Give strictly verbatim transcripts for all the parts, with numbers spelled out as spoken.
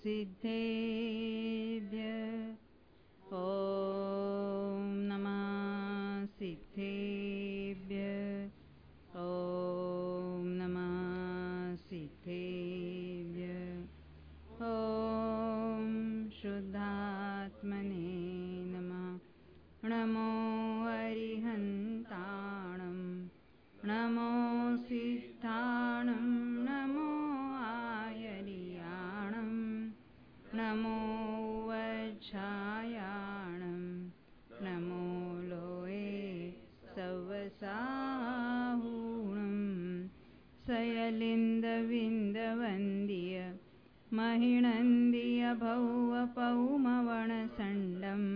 सिद्धेभ्यः ॐ नमः सिद्धेभ्यः ॐ नमः सिद्धेभ्यः ॐ शुद्धात्मने नमः। नमो अरिहन्ताणं नमो सिद्धाणं नमो आयर्याणं नमो वज्रायाणं नमो लोये सवसाहुणं सयलिन्दविन्दवन्द्य महिनन्द्य भौवपौमवणसण्डम्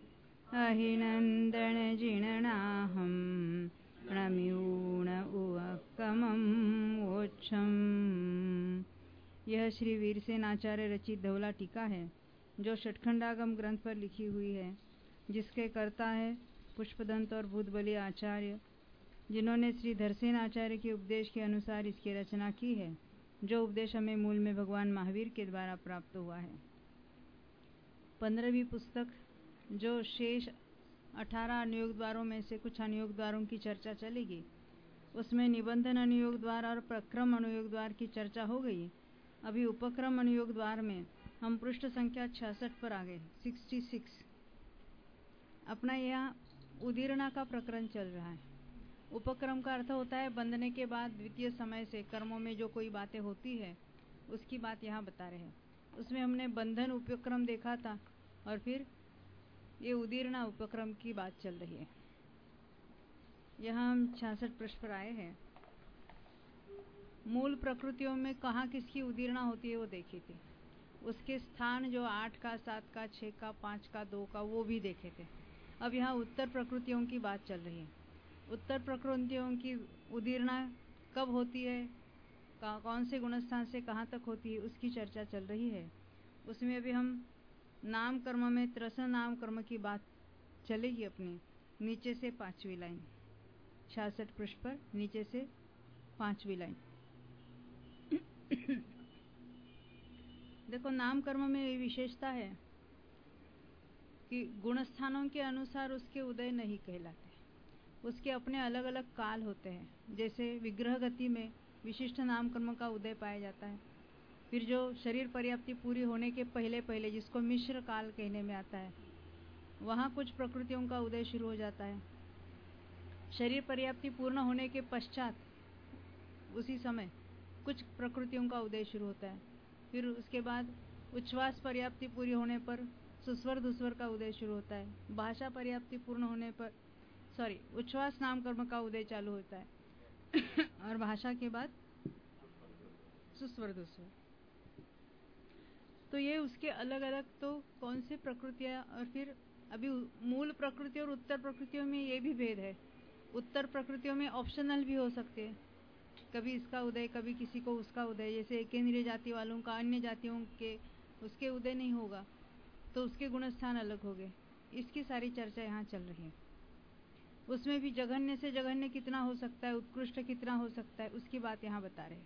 अहिनन्दनजिणनाहं नम्यूण उवक्कमं वोच्छम्। यह श्री वीरसेन आचार्य रचित धवला टीका है जो षटखंडागम ग्रंथ पर लिखी हुई है, जिसके कर्ता है पुष्पदंत और भूतबली आचार्य, जिन्होंने श्री धरसेन आचार्य के उपदेश के अनुसार इसकी रचना की है, जो उपदेश हमें मूल में भगवान महावीर के द्वारा प्राप्त हुआ है। पंद्रहवीं पुस्तक जो शेष अठारह अनुयोग द्वारों में से कुछ अनुयोग द्वारों की चर्चा चलेगी, उसमें निबंधन अनुयोग द्वार और प्रक्रम अनुयोग द्वार की चर्चा हो गई। अभी उपक्रम अनुयोग द्वार में हम पृष्ठ संख्या छियासठ पर आ गए, छियासठ। अपना यह उदीरणा का प्रकरण चल रहा है। उपक्रम का अर्थ होता है बंधने के बाद द्वितीय समय से कर्मों में जो कोई बातें होती है उसकी बात यहाँ बता रहे हैं। उसमें हमने बंधन उपक्रम देखा था और फिर ये उदीरणा उपक्रम की बात चल रही है। यहाँ हम छियासठ पृष्ठ पर आए हैं। मूल प्रकृतियों में कहाँ किसकी उदीरणा होती है वो देखी थी। उसके स्थान जो आठ का, सात का, छः का, पाँच का, दो का, वो भी देखे थे। अब यहाँ उत्तर प्रकृतियों की बात चल रही है। उत्तर प्रकृतियों की उदीरणा कब होती है, कौन से गुणस्थान से कहाँ तक होती है, उसकी चर्चा चल रही है। उसमें अभी हम नाम कर्म में त्रसन नाम कर्म की बात चलेगी अपनी। नीचे से पांचवी लाइन, छियासठ पृष्ठ पर नीचे से पांचवी लाइन। देखो, नाम कर्म में ये विशेषता है कि गुणस्थानों के अनुसार उसके उदय नहीं कहलाते, उसके अपने अलग अलग काल होते हैं। जैसे विग्रह गति में विशिष्ट नाम कर्म का उदय पाया जाता है। फिर जो शरीर पर्याप्ति पूरी होने के पहले पहले, जिसको मिश्र काल कहने में आता है, वहाँ कुछ प्रकृतियों का उदय शुरू हो जाता है। शरीर पर्याप्ति पूर्ण होने के पश्चात उसी समय कुछ प्रकृतियों का उदय शुरू होता है। फिर उसके बाद उच्छ्वास पर्याप्ति पूरी होने पर सुस्वर दुस्वर का उदय शुरू होता है। भाषा पर्याप्ति पूर्ण होने पर सॉरी उच्छ्वास नाम कर्म का उदय चालू होता है और भाषा के बाद सुस्वर दुस्वर। तो ये उसके अलग अलग तो कौन से प्रकृतियां। और फिर अभी मूल प्रकृति और उत्तर प्रकृतियों में ये भी भेद है। उत्तर प्रकृतियों में ऑप्शनल भी हो सकते हैं, कभी इसका उदय कभी किसी को उसका उदय। जैसे एकेंद्रिय जाति वालों का अन्य जातियों के उसके उदय नहीं होगा तो उसके गुणस्थान अलग हो गए। इसकी सारी चर्चा यहाँ चल रही है। उसमें भी जघन्य से जघन्य कितना हो सकता है, उत्कृष्ट कितना हो सकता है, उसकी बात यहाँ बता रहे हैं।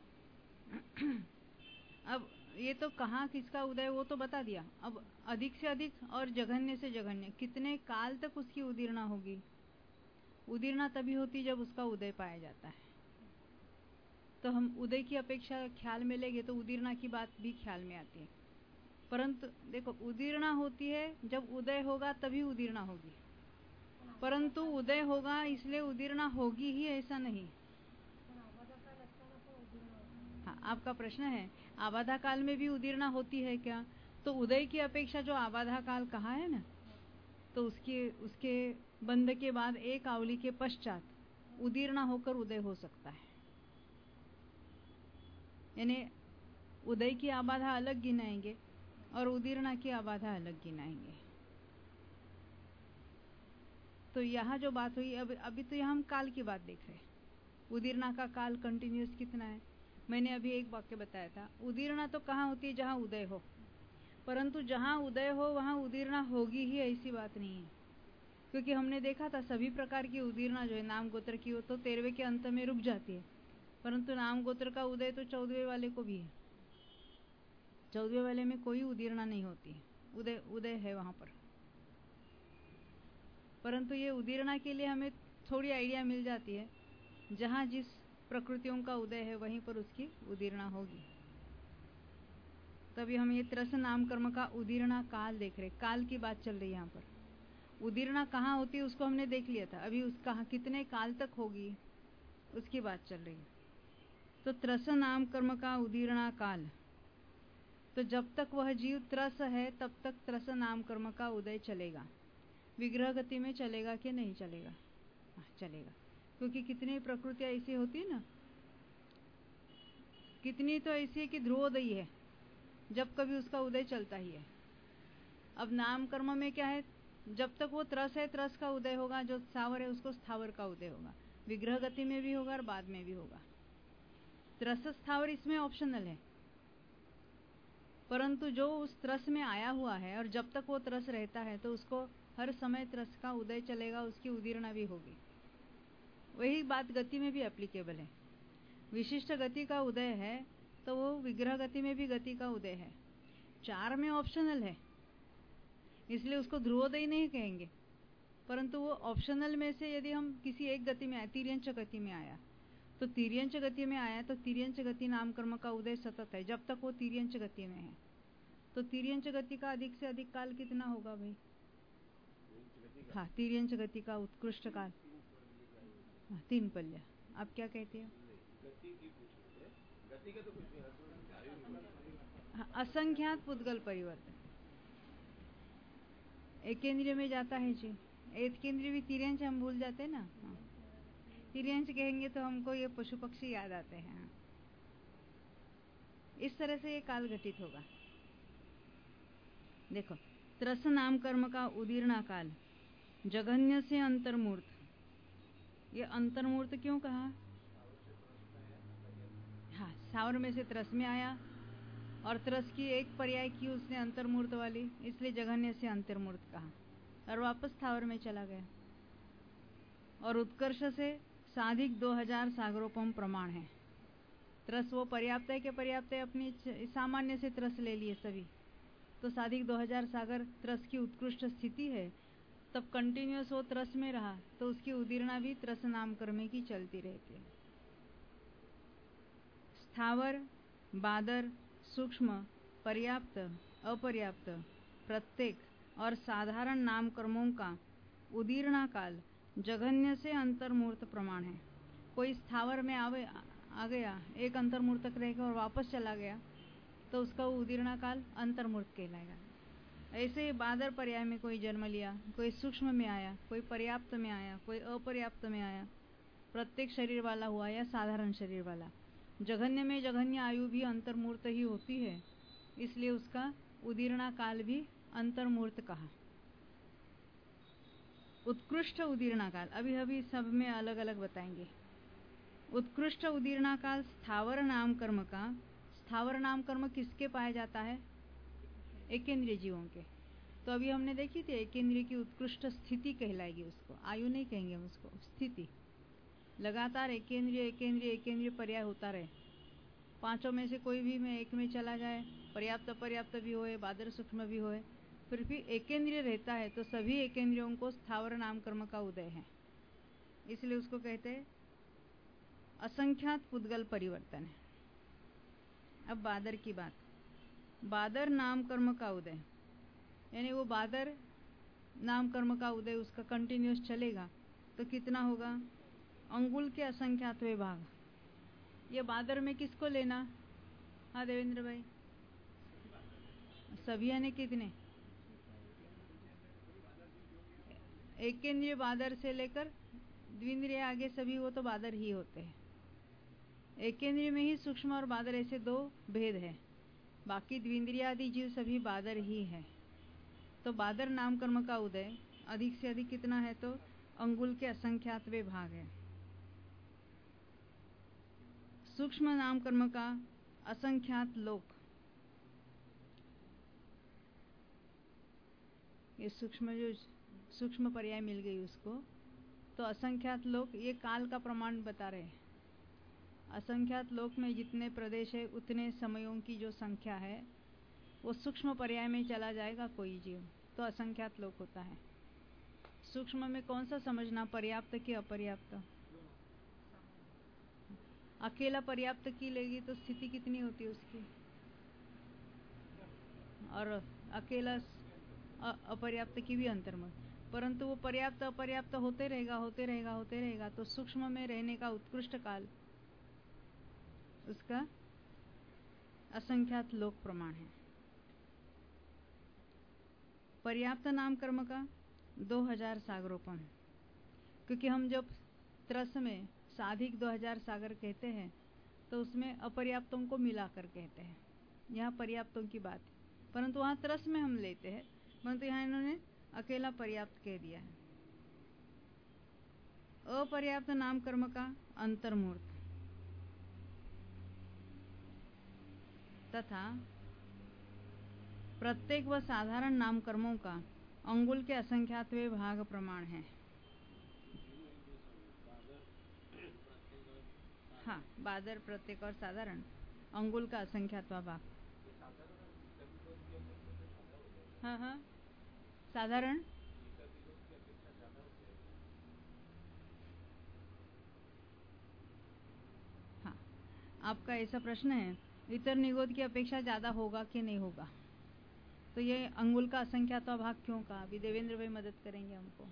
अब ये तो कहाँ किसका उदय वो तो बता दिया। अब अधिक से अधिक और जघन्य से जघन्य कितने काल तक उसकी उदीरणा होगी। उदीरणा तभी होती जब उसका उदय पाया जाता है। तो हम उदय की अपेक्षा ख्याल में लेंगे तो उदीरणा की बात भी ख्याल में आती है। परंतु देखो, उदीरणा होती है जब उदय होगा तभी उदीरणा होगी, परंतु उदय होगा इसलिए उदीरणा होगी ही ऐसा नहीं। हाँ, आपका प्रश्न है आबाधा काल में भी उदीरणा होती है क्या? तो उदय की अपेक्षा जो आबाधा काल कहा है ना, तो उसके उसके बंध के बाद एक आवली के पश्चात उदीरणा होकर उदय हो सकता है। यानी उदय की आबाधा अलग गिनाएंगे और उदीरणा की आबाधा अलग गिनाएंगे। तो यहाँ जो बात हुई, अब अभी तो यहाँ हम काल की बात देख रहे हैं। उदीरणा का काल कंटिन्यूस कितना है। मैंने अभी एक वाक्य बताया था, उदीरणा तो कहाँ होती है? जहाँ उदय हो। परंतु जहाँ उदय हो वहाँ उदीरणा होगी ही ऐसी बात नहीं है, क्योंकि हमने देखा था सभी प्रकार की उदीरणा जो है नाम गोत्र की हो तो तेरहवें के अंत में रुक जाती है, परंतु नाम गोत्र का उदय तो चौदहवें वाले को भी है। चौदहवें वाले में कोई उदीर्णा नहीं होती है, उदय उदय है वहां पर। परंतु ये उदीर्णा के लिए हमें थोड़ी आइडिया मिल जाती है, जहां जिस प्रकृतियों का उदय है वहीं पर उसकी उदीर्णा होगी। तभी हम ये त्रस नाम कर्म का उदीर्णा काल देख रहे, काल की बात चल रही है यहाँ पर। उदीर्णा कहाँ होती है उसको हमने देख लिया था, अभी उसका कितने काल तक होगी उसकी बात चल रही है। तो त्रस नाम कर्म का उदीर्णा काल, तो जब तक वह जीव त्रस है तब तक त्रस नाम कर्म का उदय चलेगा। विग्रह गति में चलेगा कि नहीं चलेगा? हाँ, चलेगा, क्योंकि कितनी प्रकृतियां ऐसी होती है ना, कितनी तो ऐसी है कि ध्रुवोदयी है, जब कभी उसका उदय चलता ही है। अब नाम कर्म में क्या है, जब तक वो त्रस है त्रस का उदय होगा, जो स्थावर है उसको स्थावर का उदय होगा। विग्रह गति में भी होगा और बाद में भी होगा। त्रस स्थावर इसमें ऑप्शनल है, परंतु जो उस त्रस में आया हुआ है और जब तक वो त्रस रहता है तो उसको हर समय त्रस का उदय चलेगा, उसकी उदीर्णा भी होगी। वही बात गति में भी एप्लीकेबल है। विशिष्ट गति का उदय है तो वो विग्रह गति में भी गति का उदय है। चार में ऑप्शनल है, इसलिए उसको ध्रुवोदय नहीं कहेंगे, परंतु वो ऑप्शनल में से यदि हम किसी एक गति में आए, तिर्यंच गति में आया तो तिर्यंच गति में आया तो तिर्यंच गति नाम कर्म का उदय सतत है जब तक वो तिर्यंच गति में है। तो तिर्यंच गति का अधिक से अधिक काल कितना होगा भाई? हाँ, तिर्यंच गति का उत्कृष्ट काल हाँ, तीन पल्य। आप क्या कहते हो? हाँ, असंख्यात पुद्गल परिवर्तन एक केंद्रीय में जाता है जी। एक केंद्रीय भी तिर्यंच हम भूल जाते हैं ना। हाँ, तिर्यंच कहेंगे तो हमको ये पशु पक्षी याद आते हैं। हाँ, इस तरह से ये काल घटित होगा। देखो, त्रस नाम कर्म का उदीर्णा काल जघन्य से अंतर्मूर्त। ये अंतर्मूर्त क्यों कहा? हाँ, सावर में से त्रस में आया और त्रस की एक पर्याय की उसने अंतर्मूर्त वाली, इसलिए जघन्य से अंतर्मूर्त कहा और वापस स्थावर में चला गया। और उत्कर्ष से साधिक दो हजार सागरोपम प्रमाण है। त्रस वो पर्याप्त है कि पर्याप्त है, अपनी सामान्य से त्रस ले लिए सभी, तो साधिक दो हजार सागर त्रस की उत्कृष्ट स्थिति है। तब कंटिन्यूअस वो त्रस में रहा तो उसकी उदीर्णा भी त्रस नाम कर्म की चलती रहती है। स्थावर, बादर, सूक्ष्म, पर्याप्त, अपर्याप्त, प्रत्येक और साधारण नाम कर्मों का उदीर्णा काल जघन्य से अंतर्मूर्त प्रमाण है। कोई स्थावर में आवे आ गया, एक अंतर्मूर्तक रहेगा और वापस चला गया तो उसका उदीर्णा काल अंतर्मूर्त कहलाएगा। ऐसे बादर पर्याय में कोई जन्म लिया, कोई सूक्ष्म में आया, कोई पर्याप्त में आया, कोई अपर्याप्त में आया, प्रत्येक शरीर वाला हुआ या साधारण शरीर वाला। जघन्य में जघन्य आयु भी अंतर्मूर्त ही होती है, इसलिए उसका उदीर्णा काल भी अंतर्मूर्त कहा। उत्कृष्ट उदीर्णा काल अभी अभी सब में अलग अलग बताएंगे। उत्कृष्ट उदीर्णा काल स्थावर नाम कर्म का। स्थावर नाम कर्म किसके पाया जाता है? एकेंद्रिय जीवों के। तो अभी हमने देखी थी एकेंद्रिय की उत्कृष्ट स्थिति कहलाएगी उसको, आयु नहीं कहेंगे हम उसको, स्थिति। लगातार एकेंद्रिय एकेंद्रिय एकेंद्रिय पर्याय होता रहे, पांचों में से कोई भी में एक में चला जाए, पर्याप्त पर्याप्त भी होए, बादर सूक्ष्म भी होए, फिर भी एकेंद्रिय रहता है तो सभी एकेंद्रियों को स्थावर नाम कर्म का उदय है, इसलिए उसको कहते हैं असंख्यात पुद्गल परिवर्तन है। अब बादर की बात, बादर नाम कर्म का उदय, यानी वो बादर नाम कर्म का उदय उसका कंटिन्यूस चलेगा तो कितना होगा? अंगुल के असंख्यातवें भाग। ये बादर में किसको लेना? हाँ देवेंद्र भाई, सभी यानी कितने? एक केंद्रीय बादर से लेकर द्विंद्रिय आगे सभी वो तो बादर ही होते हैं। एक केंद्रीय में ही सूक्ष्म और बादर ऐसे दो भेद है, बाकी द्विंद्रिय आदि जीव सभी बादर ही है। तो बादर नाम कर्म का उदय अधिक से अधिक कितना है? तो अंगुल के असंख्यातवें भाग है। सूक्ष्म नाम कर्म का असंख्यात लोक, ये सूक्ष्म जो सूक्ष्म पर्याय मिल गई उसको, तो असंख्यात लोक ये काल का प्रमाण बता रहे हैं। असंख्यात लोक में जितने प्रदेश है उतने समयों की जो संख्या है वो सूक्ष्म पर्याय में चला जाएगा कोई जीव, तो असंख्यात लोक होता है। सूक्ष्म में कौन सा समझना, पर्याप्त कि अपर्याप्त? अकेला पर्याप्त की लेगी तो स्थिति कितनी होती है उसकी, और अकेला अपर्याप्त की भी अंतर्मुख, परंतु वो पर्याप्त अपर्याप्त होते रहेगा होते रहेगा होते रहेगा तो सूक्ष्म में रहने का उत्कृष्ट काल उसका असंख्यात लोक प्रमाण है। पर्याप्त नाम कर्म का दो हजार सागरोपम, क्योंकि हम जब त्रस में साधिक दो हजार सागर कहते हैं तो उसमें अपर्याप्तों को मिलाकर कहते हैं, यहाँ पर्याप्तों की बात है, परंतु वहाँ त्रस में हम लेते हैं, परंतु यहाँ इन्होंने अकेला पर्याप्त कह दिया है। अपर्याप्त नाम कर्म का अंतर्मूर्त तथा प्रत्येक व साधारण नाम कर्मों का अंगुल के असंख्यातवें भाग प्रमाण है। हाँ, बादर, प्रत्येक और साधारण अंगुल का असंख्यातवा भाग। हाँ हाँ, साधारण हाँ, आपका ऐसा प्रश्न है, इतर निगोद की अपेक्षा ज्यादा होगा कि नहीं होगा, तो ये अंगुल का असंख्यातवा भाग क्यों कहा? अभी देवेंद्र भाई मदद करेंगे हमको।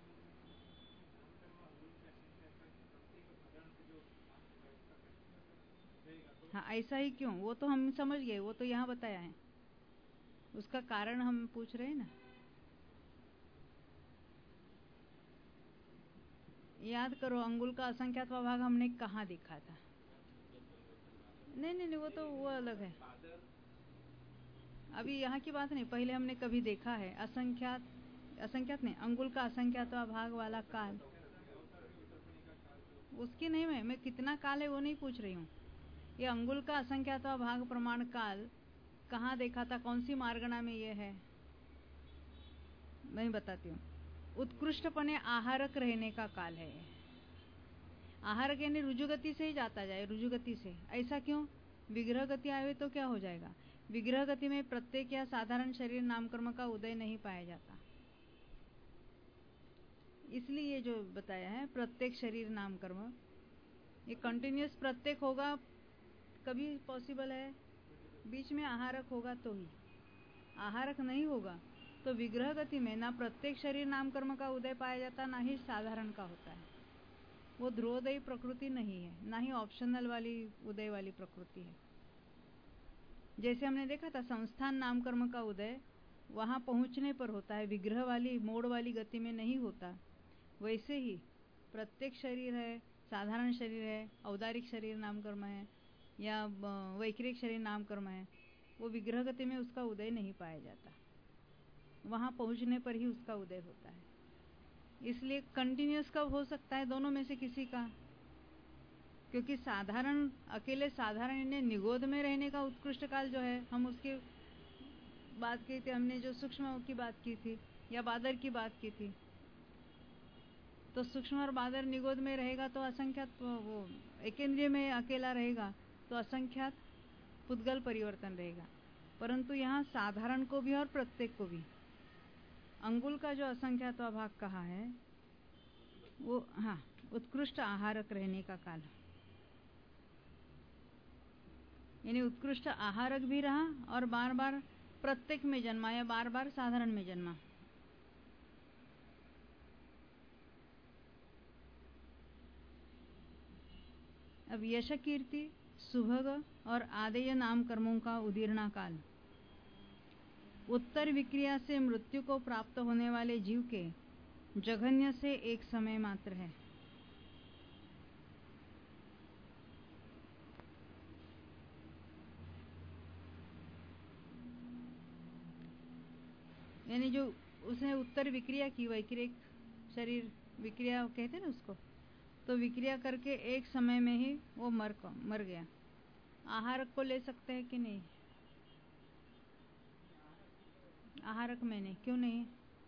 हाँ, ऐसा ही क्यों, वो तो हम समझ गए, वो तो यहाँ बताया है, उसका कारण हम पूछ रहे हैं ना। याद करो, अंगुल का असंख्यातवा भाग हमने कहाँ देखा था? नहीं नहीं नहीं, वो तो वो अलग है, अभी यहाँ की बात नहीं, पहले हमने कभी देखा है असंख्यात, असंख्यात नहीं, अंगुल का असंख्यातवा भाग वाला काल, उसकी नहीं, मैं मैं कितना काल है वो नहीं पूछ रही हूँ, ये अंगुल का असंख्यातवा भाग प्रमाण काल कहाँ देखा था, कौन सी मार्गणा में ये है, मैं बताती हूँ। उत्कृष्टपने आहारक रहने का काल है, आहारक यानी रुजुगति से ही जाता जाए, रुजुगति से। ऐसा क्यों? विग्रह गति आवे तो क्या हो जाएगा, विग्रह गति में प्रत्येक या साधारण शरीर नामकर्म का उदय नहीं पाया जाता, इसलिए ये जो बताया है प्रत्येक शरीर नामकर्म, ये कंटिन्यूस प्रत्येक होगा कभी पॉसिबल है, बीच में आहारक होगा तो ही, आहारक नहीं होगा तो विग्रह गति में ना प्रत्येक शरीर नामकर्म का उदय पाया जाता, ना ही साधारण का होता है, वो ध्रुवोदयी प्रकृति नहीं है, ना ही ऑप्शनल वाली उदय वाली प्रकृति है। जैसे हमने देखा था संस्थान नामकर्म का उदय वहां पहुंचने पर होता है, विग्रह वाली मोड़ वाली गति में नहीं होता, वैसे ही प्रत्येक शरीर है, साधारण शरीर है, औदारिक शरीर नामकर्म है या वैक्रिक शरीर नामकर्म है, वो विग्रह गति में उसका उदय नहीं पाया जाता, वहां पहुंचने पर ही उसका उदय होता है। इसलिए कंटिन्यूस कब हो सकता है, दोनों में से किसी का, क्योंकि साधारण अकेले साधारण ने निगोद में रहने का उत्कृष्ट काल जो है, हम उसकी बात की थी, हमने जो सूक्ष्म की बात की थी या बादर की बात की थी, तो सूक्ष्म और बादर निगोद में रहेगा तो असंख्यात, वो एकेंद्रिय में अकेला रहेगा तो असंख्यात पुद्गल परिवर्तन रहेगा, परंतु यहाँ साधारण को भी और प्रत्येक को भी अंगुल का जो असंख्यातवा भाग कहा है वो, हाँ, उत्कृष्ट आहारक रहने का काल, यानी उत्कृष्ट आहारक भी रहा और बार बार प्रत्येक में जन्मा या बार बार साधारण में जन्मा। अब यश कीर्ति सुभग और आदेय नाम कर्मों का उदीर्णा काल उत्तर विक्रिया से मृत्यु को प्राप्त होने वाले जीव के जघन्य से एक समय मात्र है। यानी जो उसने उत्तर विक्रिया की, वैक्रिक शरीर विक्रिया कहते हैं ना उसको, तो विक्रिया करके एक समय में ही वो मर मर गया। आहारक को ले सकते हैं कि नहीं? आहारक में नहीं, क्यों नहीं?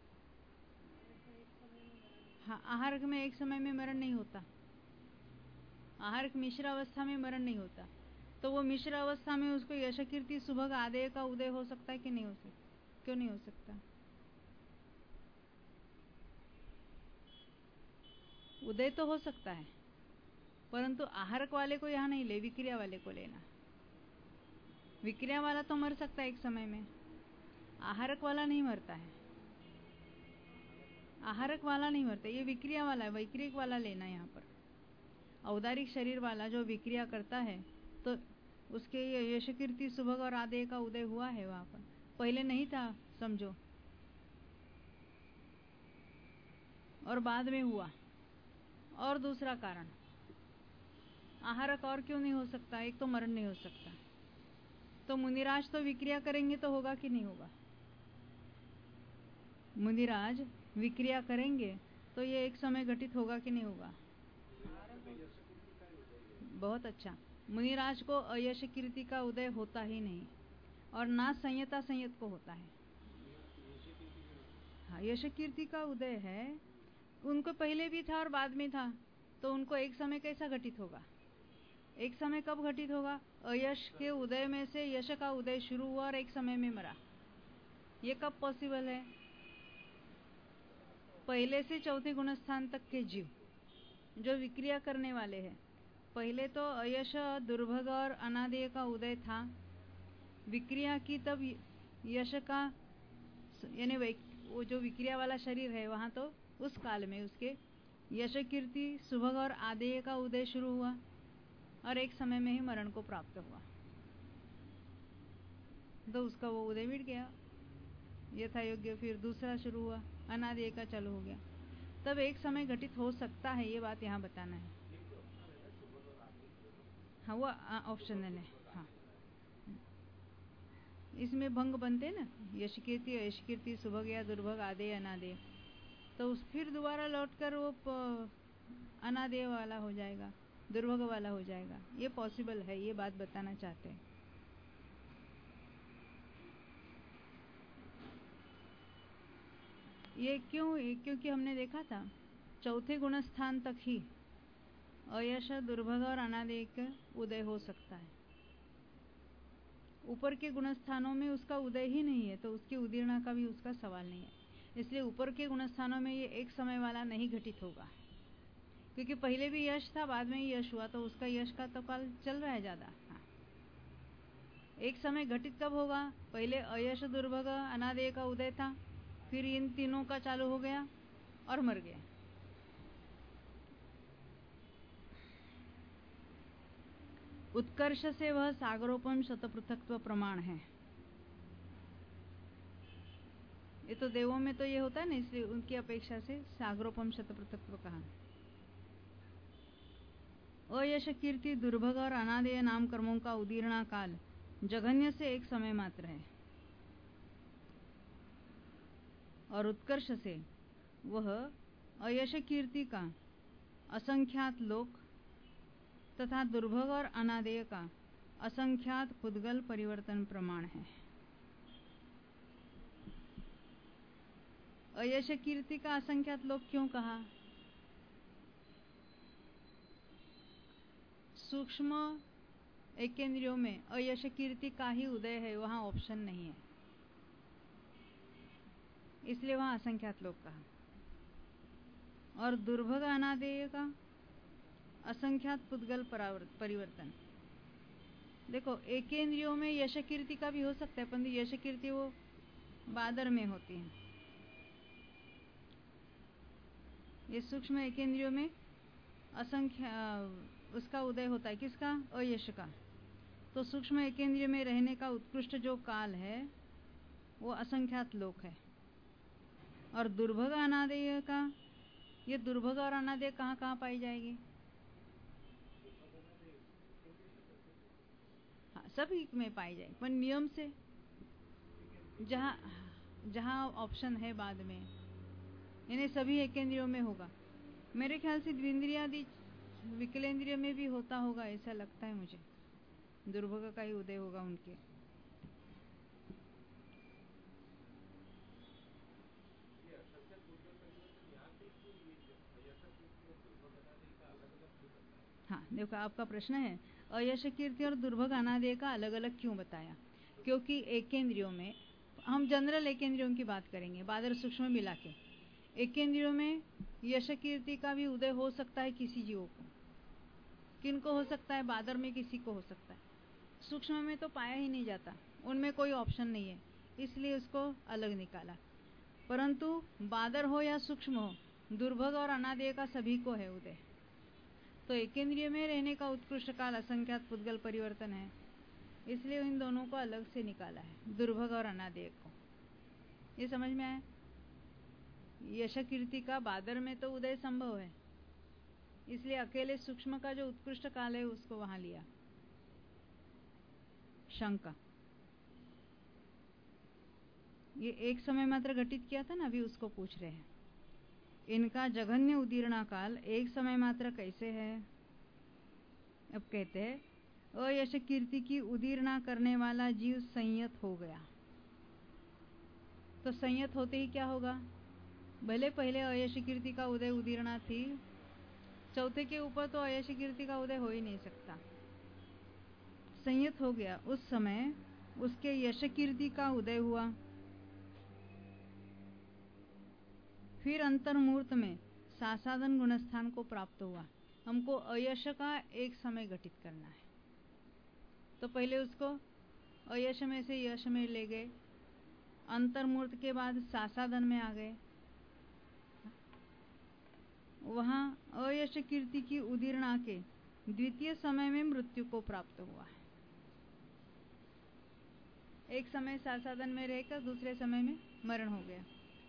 हाँ, आहारक में एक समय में मरण नहीं होता, आहारक मिश्र अवस्था में मरण नहीं होता, तो वो मिश्र अवस्था में उसको यश कीर्ति सुभग आदेय का उदय हो सकता है कि नहीं हो सकता? क्यों नहीं हो सकता? उदय तो हो सकता है, परंतु आहारक वाले को यहाँ नहीं ले, विक्रिया वाले को लेना। विक्रिया वाला तो मर सकता है एक समय में, आहारक वाला नहीं मरता है। आहारक वाला नहीं मरता, ये विक्रिया वाला है, वैक्रिक वाला लेना। यहाँ पर औदारिक शरीर वाला जो विक्रिया करता है, तो उसके यश कीर्ति सुभग और आदेय का उदय हुआ है वहां पर, पहले नहीं था समझो, और बाद में हुआ। और दूसरा कारण, आहारक और क्यों नहीं हो सकता? एक तो मरण नहीं हो सकता, तो मुनिराज तो विक्रिया करेंगे तो होगा कि नहीं होगा? मुनिराज विक्रिया करेंगे तो ये एक समय घटित होगा कि नहीं होगा? बहुत अच्छा। मुनिराज को अयश कीर्ति का उदय होता ही नहीं, और ना संयता संयत को होता है। हाँ, यश कीर्ति का उदय है, उनको पहले भी था और बाद में था, तो उनको एक समय कैसा घटित होगा? एक समय कब घटित होगा? अयश के उदय में से यश का उदय शुरू हुआ और एक समय में मरा। ये कब पॉसिबल है? पहले से चौथे गुणस्थान तक के जीव जो विक्रिया करने वाले हैं, पहले तो अयश दुर्भग और अनादेय का उदय था, विक्रिया की तब यश का, यानी वो जो विक्रिया वाला शरीर है वहां, तो उस काल में उसके यश कीर्ति सुभग और आदेय का उदय शुरू हुआ और एक समय में ही मरण को प्राप्त हुआ, तो उसका वो उदय मिट गया यथा योग्य। फिर दूसरा शुरू हुआ, अनादेय का चालू हो गया, तब एक समय घटित हो सकता है, ये बात यहाँ बताना है। हाँ, वो ऑप्शनल है। हाँ, इसमें भंग बनते ना, यश कीर्ति अयश कीर्ति सुभग या दुर्भग आदेय अनादेय, तो उस फिर दोबारा लौटकर वो अनादेय वाला हो जाएगा, दुर्भग वाला हो जाएगा। ये पॉसिबल है, ये बात बताना चाहते हैं। ये क्यों? क्योंकि हमने देखा था चौथे गुणस्थान तक ही अयश दुर्भग और अनादेय का उदय हो सकता है, ऊपर के गुणस्थानों में उसका उदय ही नहीं है, तो उसकी उदीर्णा का भी उसका सवाल नहीं है। इसलिए ऊपर के गुणस्थानों में ये एक समय वाला नहीं घटित होगा, क्योंकि पहले भी यश था, बाद में ही यश हुआ, तो उसका यश का तो काल चल रहा है ज्यादा। हाँ, एक समय घटित कब होगा? पहले अयश दुर्भग अनादेय का उदय था, फिर इन तीनों का चालू हो गया और मर गया। उत्कर्ष से वह सागरोपम शतपृथक्त्व प्रमाण है। ये तो देवों में तो ये होता है ना, इसलिए उनकी अपेक्षा से सागरोपम शतपृथक्त्व कहा। अयश कीर्ति दुर्भग और अनादेय नाम कर्मों का उदीर्णा काल जघन्य से एक समय मात्र है, और उत्कर्ष से वह अयश कीर्ति का असंख्यात लोक तथा दुर्भग और अनादेय का असंख्यात पुद्गल परिवर्तन प्रमाण है। अयश कीर्ति का असंख्यात लोक क्यों कहा? सूक्ष्म एकेंद्रियों में अयश कीर्ति का ही उदय है, वहां ऑप्शन नहीं है, इसलिए वहां असंख्यात लोक कहा। और दुर्भग अनादेय का असंख्यात पुद्गल परिवर्तन। देखो, एकेंद्रियों में यश कीर्ति का भी हो सकता है, परंतु यश कीर्ति वो बादर में होती है। ये सूक्ष्म एकेंद्रियों में असंख्य उसका उदय होता है, किसका? अयश का। तो सूक्ष्म एकेंद्रिय में रहने का उत्कृष्ट जो काल है वो असंख्यात लोक है। और दुर्भग अनादेय का, ये दुर्भग और अनादेय कहाँ कहाँ पाई जाएगी? हाँ, सभी में पाई जाएगी, पर नियम से, जहाँ जहाँ ऑप्शन है बाद में, यानी सभी एकेंद्रियों में होगा। मेरे ख्याल से द्विंद्रियादि विकलेंद्रिय में भी होता होगा, ऐसा लगता है मुझे, दुर्भग का ही उदय होगा उनके। हाँ, देखो आपका प्रश्न है अयश कीर्ति और दुर्भग अनादेय का अलग अलग क्यों बताया? क्योंकि एकेंद्रियों में, हम जनरल एकेंद्रियों की बात करेंगे, बादर सूक्ष्म मिला के, एकेंद्रियों में यश कीर्ति का भी उदय हो सकता है किसी जीवों को। किनको हो सकता है? बादर में किसी को हो सकता है, सूक्ष्म में तो पाया ही नहीं जाता, उनमें कोई ऑप्शन नहीं है, इसलिए उसको अलग निकाला। परंतु बादर हो या सूक्ष्म हो, दुर्भग और अनादेय का सभी को है उदय। तो एकेंद्रिय में रहने का उत्कृष्ट काल असंख्यात पुद्गल परिवर्तन है, इसलिए इन दोनों को अलग से निकाला है, दुर्भग और अनादेय को। ये समझ में आया? यश कीर्ति का बादर में तो उदय संभव है, इसलिए अकेले सूक्ष्म का जो उत्कृष्ट काल है उसको वहां लिया। शंका, ये एक समय मात्र घटित किया था ना, अभी उसको पूछ रहे हैं। इनका जघन्य उदीर्णा काल एक समय मात्र कैसे है? अब कहते हैं अयश कीर्ति की उदीर्णा करने वाला जीव संयत हो गया। तो संयत होते ही क्या होगा? भले पहले अयश कीर्ति का उदय उदीर्णा थी, चौथे के ऊपर तो अयश कीर्ति का उदय हो ही नहीं सकता। संयत हो गया, उस समय उसके यश कीर्ति का उदय हुआ। फिर अंतर्मूर्त में सासादन गुणस्थान को प्राप्त हुआ। हमको अयश का एक समय घटित करना है, तो पहले उसको अयश में से यश में ले गए, अंतर्मूर्त के बाद सासादन में आ गए, वहां अयश कीर्ति की उदीर्णा के द्वितीय समय में मृत्यु को प्राप्त हुआ। एक समय सासादन में रहकर दूसरे समय में मरण हो गया।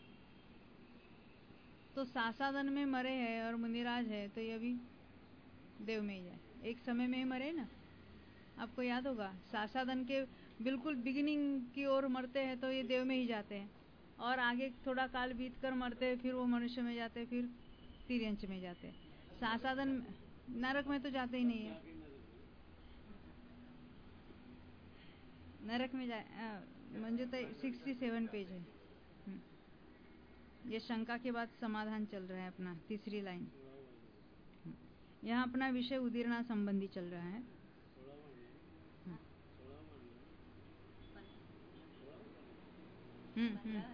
तो सासादन में मरे है और मुनिराज है, तो ये भी देव में ही है, एक समय में ही मरे ना। आपको याद होगा सासादन के बिल्कुल बिगिनिंग की ओर मरते हैं तो ये देव में ही जाते हैं, और आगे थोड़ा काल बीत कर मरते हैं, फिर वो मनुष्य में जाते हैं, फिर तिर्यंच में जाते हैं। सासादन नरक में तो जाते ही नहीं है, नरक में जाए म्हणजे तो सिक्सटी सेवन पेज है। ये शंका के बाद समाधान चल रहा है अपना, तीसरी लाइन। यहाँ अपना विषय उदीर्णा संबंधी चल रहा है। हम्म हम्म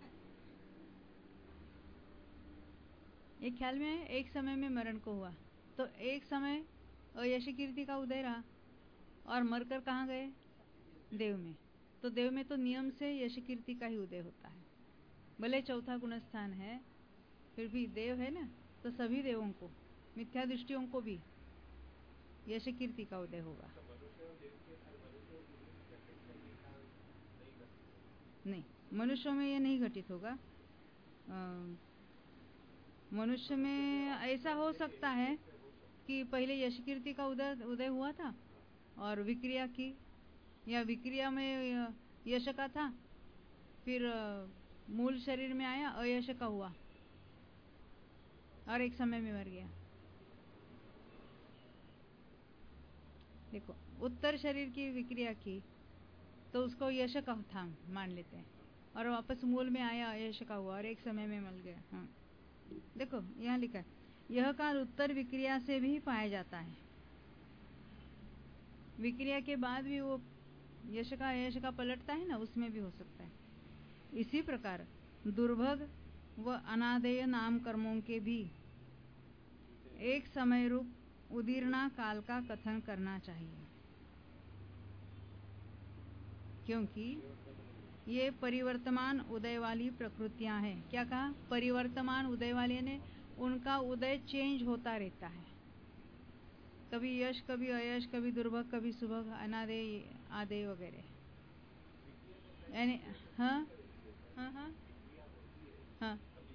ये ख्याल में है, एक समय में मरण को हुआ, तो एक समय यश कीर्ति का उदय रहा और मरकर कहाँ गए? देव में। तो देव में तो नियम से यश कीर्ति का ही उदय होता है, भले चौथा गुणस्थान है, फिर भी देव है ना, तो सभी देवों को, मिथ्या दृष्टियों को भी यश कीर्ति का उदय होगा। नहीं, मनुष्यों में ये नहीं घटित होगा। मनुष्य में ऐसा हो सकता है कि पहले यश कीर्ति का उदय उदय हुआ था और विक्रिया की, या विक्रिया में यश का था, फिर मूल शरीर में आया, अयश का हुआ और एक समय में मर गया। देखो, उत्तर शरीर की विक्रिया की तो उसको यश का था मान लेते हैं, और वापस मूल में आया, अयश का हुआ और एक समय में मर गया। हाँ देखो यहाँ लिखा है, यह काल उत्तर विक्रिया से भी पाया जाता है। विक्रिया के बाद भी वो यश का अयश का पलटता है ना, उसमें भी हो सकता है। इसी प्रकार दुर्भग व अनादेय नाम कर्मों के भी एक समय रूप उदीर्णा काल का कथन करना चाहिए, क्योंकि ये परिवर्तमान उदय वाली प्रकृतियां हैं। क्या कहा? परिवर्तमान उदय वाले ने, उनका उदय चेंज होता रहता है, कभी यश, कभी अयश, कभी दुर्भग, कभी सुभग, अनादेय, आदेय वगैरह। यानी हाँ हाँ हाँ हाँ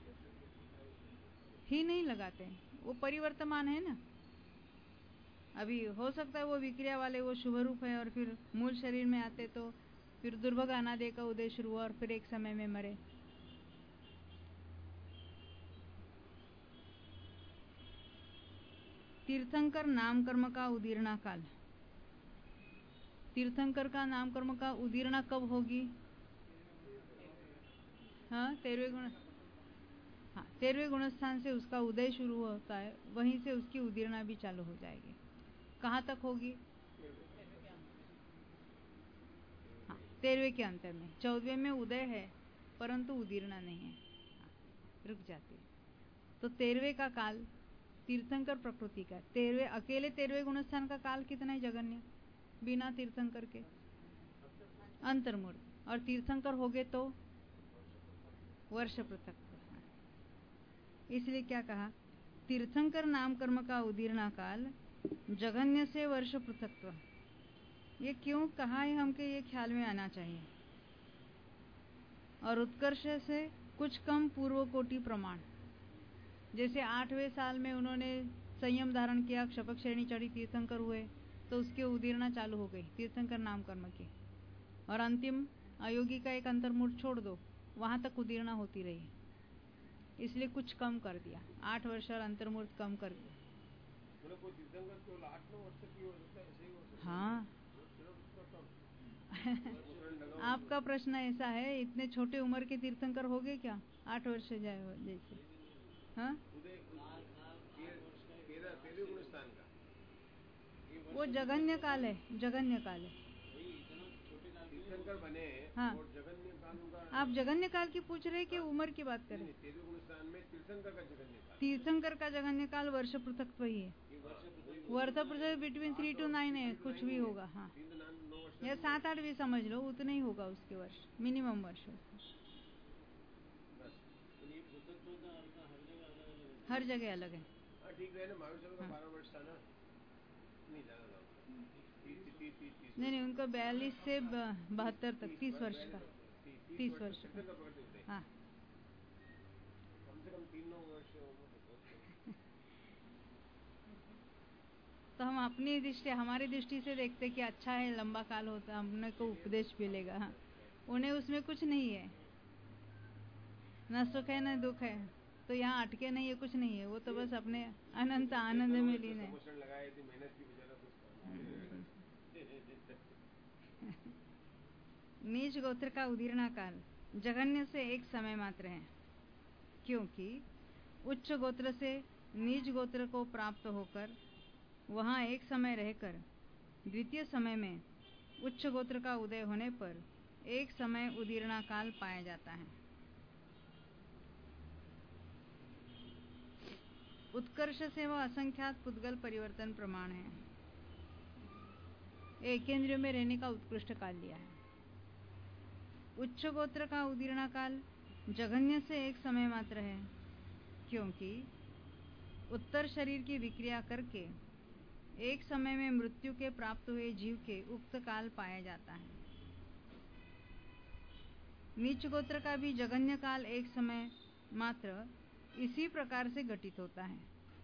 ही नहीं लगाते, वो परिवर्तमान है ना। अभी हो सकता है वो विक्रिया वाले वो शुभ रूप है और फिर मूल शरीर में आते तो फिर दुर्भग अनादेय का उदय शुरू हुआ और फिर एक समय में मरे। तीर्थंकर नाम कर्म का उदीर्णा काल, तीर्थंकर का नाम कर्म का उदीर्णा कब होगी? हाँ तेरहवें गुण, हाँ तेरहवें गुणस्थान से उसका उदय शुरू होता है, वहीं से उसकी उदीर्णा भी चालू हो जाएगी। कहाँ तक होगी? हाँ, तेरहवें के अंतर में। चौदहवें में उदय है परंतु उदीर्णा नहीं है, हाँ, रुक जाती है। तो तेरहवें का काल तीर्थंकर प्रकृति का, तेरहवें अकेले तेरहवें गुणस्थान का काल कितना है जगन्य, बिना तीर्थंकर के अंतर्मूर्त, और तीर्थंकर हो गए तो वर्ष पृथक। इसलिए क्या कहा, तीर्थंकर नाम कर्म का उदीर्णा काल जगन्य से वर्ष पृथक्त्व। ये क्यों कहा है हमके, ये ख्याल में आना चाहिए। और उत्कर्ष से कुछ कम पूर्व कोटि प्रमाण, जैसे आठवें साल में उन्होंने संयम धारण किया, क्षपक श्रेणी चढ़ी, तीर्थंकर हुए, तो उसके उदीर्णा चालू हो गई तीर्थंकर नाम कर्म की। और अंतिम अयोगी का एक अंतर्मूर्त छोड़ दो, वहां तक उदीर्णा होती रही, इसलिए कुछ कम कर दिया, आठ वर्ष और अंतर्मूर्त कम कर दिया। हाँ आपका प्रश्न ऐसा है, इतने छोटे उम्र के तीर्थंकर हो गए क्या, आठ वर्ष जाए जैसे? हाँ, वो जगन्य काल है, जगन्य काल है। तीर्थंकर बने, हाँ, और जगन्य काल होगा। आप जगन्य काल की पूछ रहे कि उम्र की बात करें? तीर्थंकर का जगन्य काल, तीर्थंकर का जगन्य काल वर्ष पृथक ही है। वर्ष पृथक बिटवीन थ्री टू नाइन है, कुछ भी होगा। हाँ, या सात आठ भी समझ लो, उतना ही होगा उसके वर्ष, मिनिमम वर्ष। हर जगह अलग है। ठीक है ना, बारह वर्ष था ना, नहीं नहीं, उनको बयालीस से बहत्तर तक, तीस वर्ष का, तीस वर्ष का। हाँ, कम से कम तीन वर्ष। तो हम अपनी दृष्टि, हमारी दृष्टि से देखते कि अच्छा है, लंबा काल होता, हमने को उपदेश मिलेगा। हाँ, उन्हें उसमें कुछ नहीं है, न सुख है न दुख है, तो यहाँ अटके नहीं है, कुछ नहीं है, वो तो बस अपने अनंत आनंद में लीन है। नीच गोत्र का उदीर्णा काल जगन्य से एक समय मात्र है, क्योंकि उच्च गोत्र से नीच गोत्र को प्राप्त होकर वहां एक समय रहकर द्वितीय समय में उच्च गोत्र का उदय होने पर एक समय उदीर्णा काल पाया जाता है। उत्कर्ष से वह असंख्यात पुद्गल परिवर्तन प्रमाण है, एकेंद्रियों में रहने का उत्कृष्ट काल लिया है। उच्च गोत्र का उदीर्णा काल जघन्य से एक समय मात्र है, क्योंकि उत्तर शरीर की विक्रिया करके एक समय में मृत्यु के प्राप्त हुए जीव के उक्त काल पाया जाता है। नीच गोत्र का भी जघन्य काल एक समय मात्र इसी प्रकार से घटित होता है।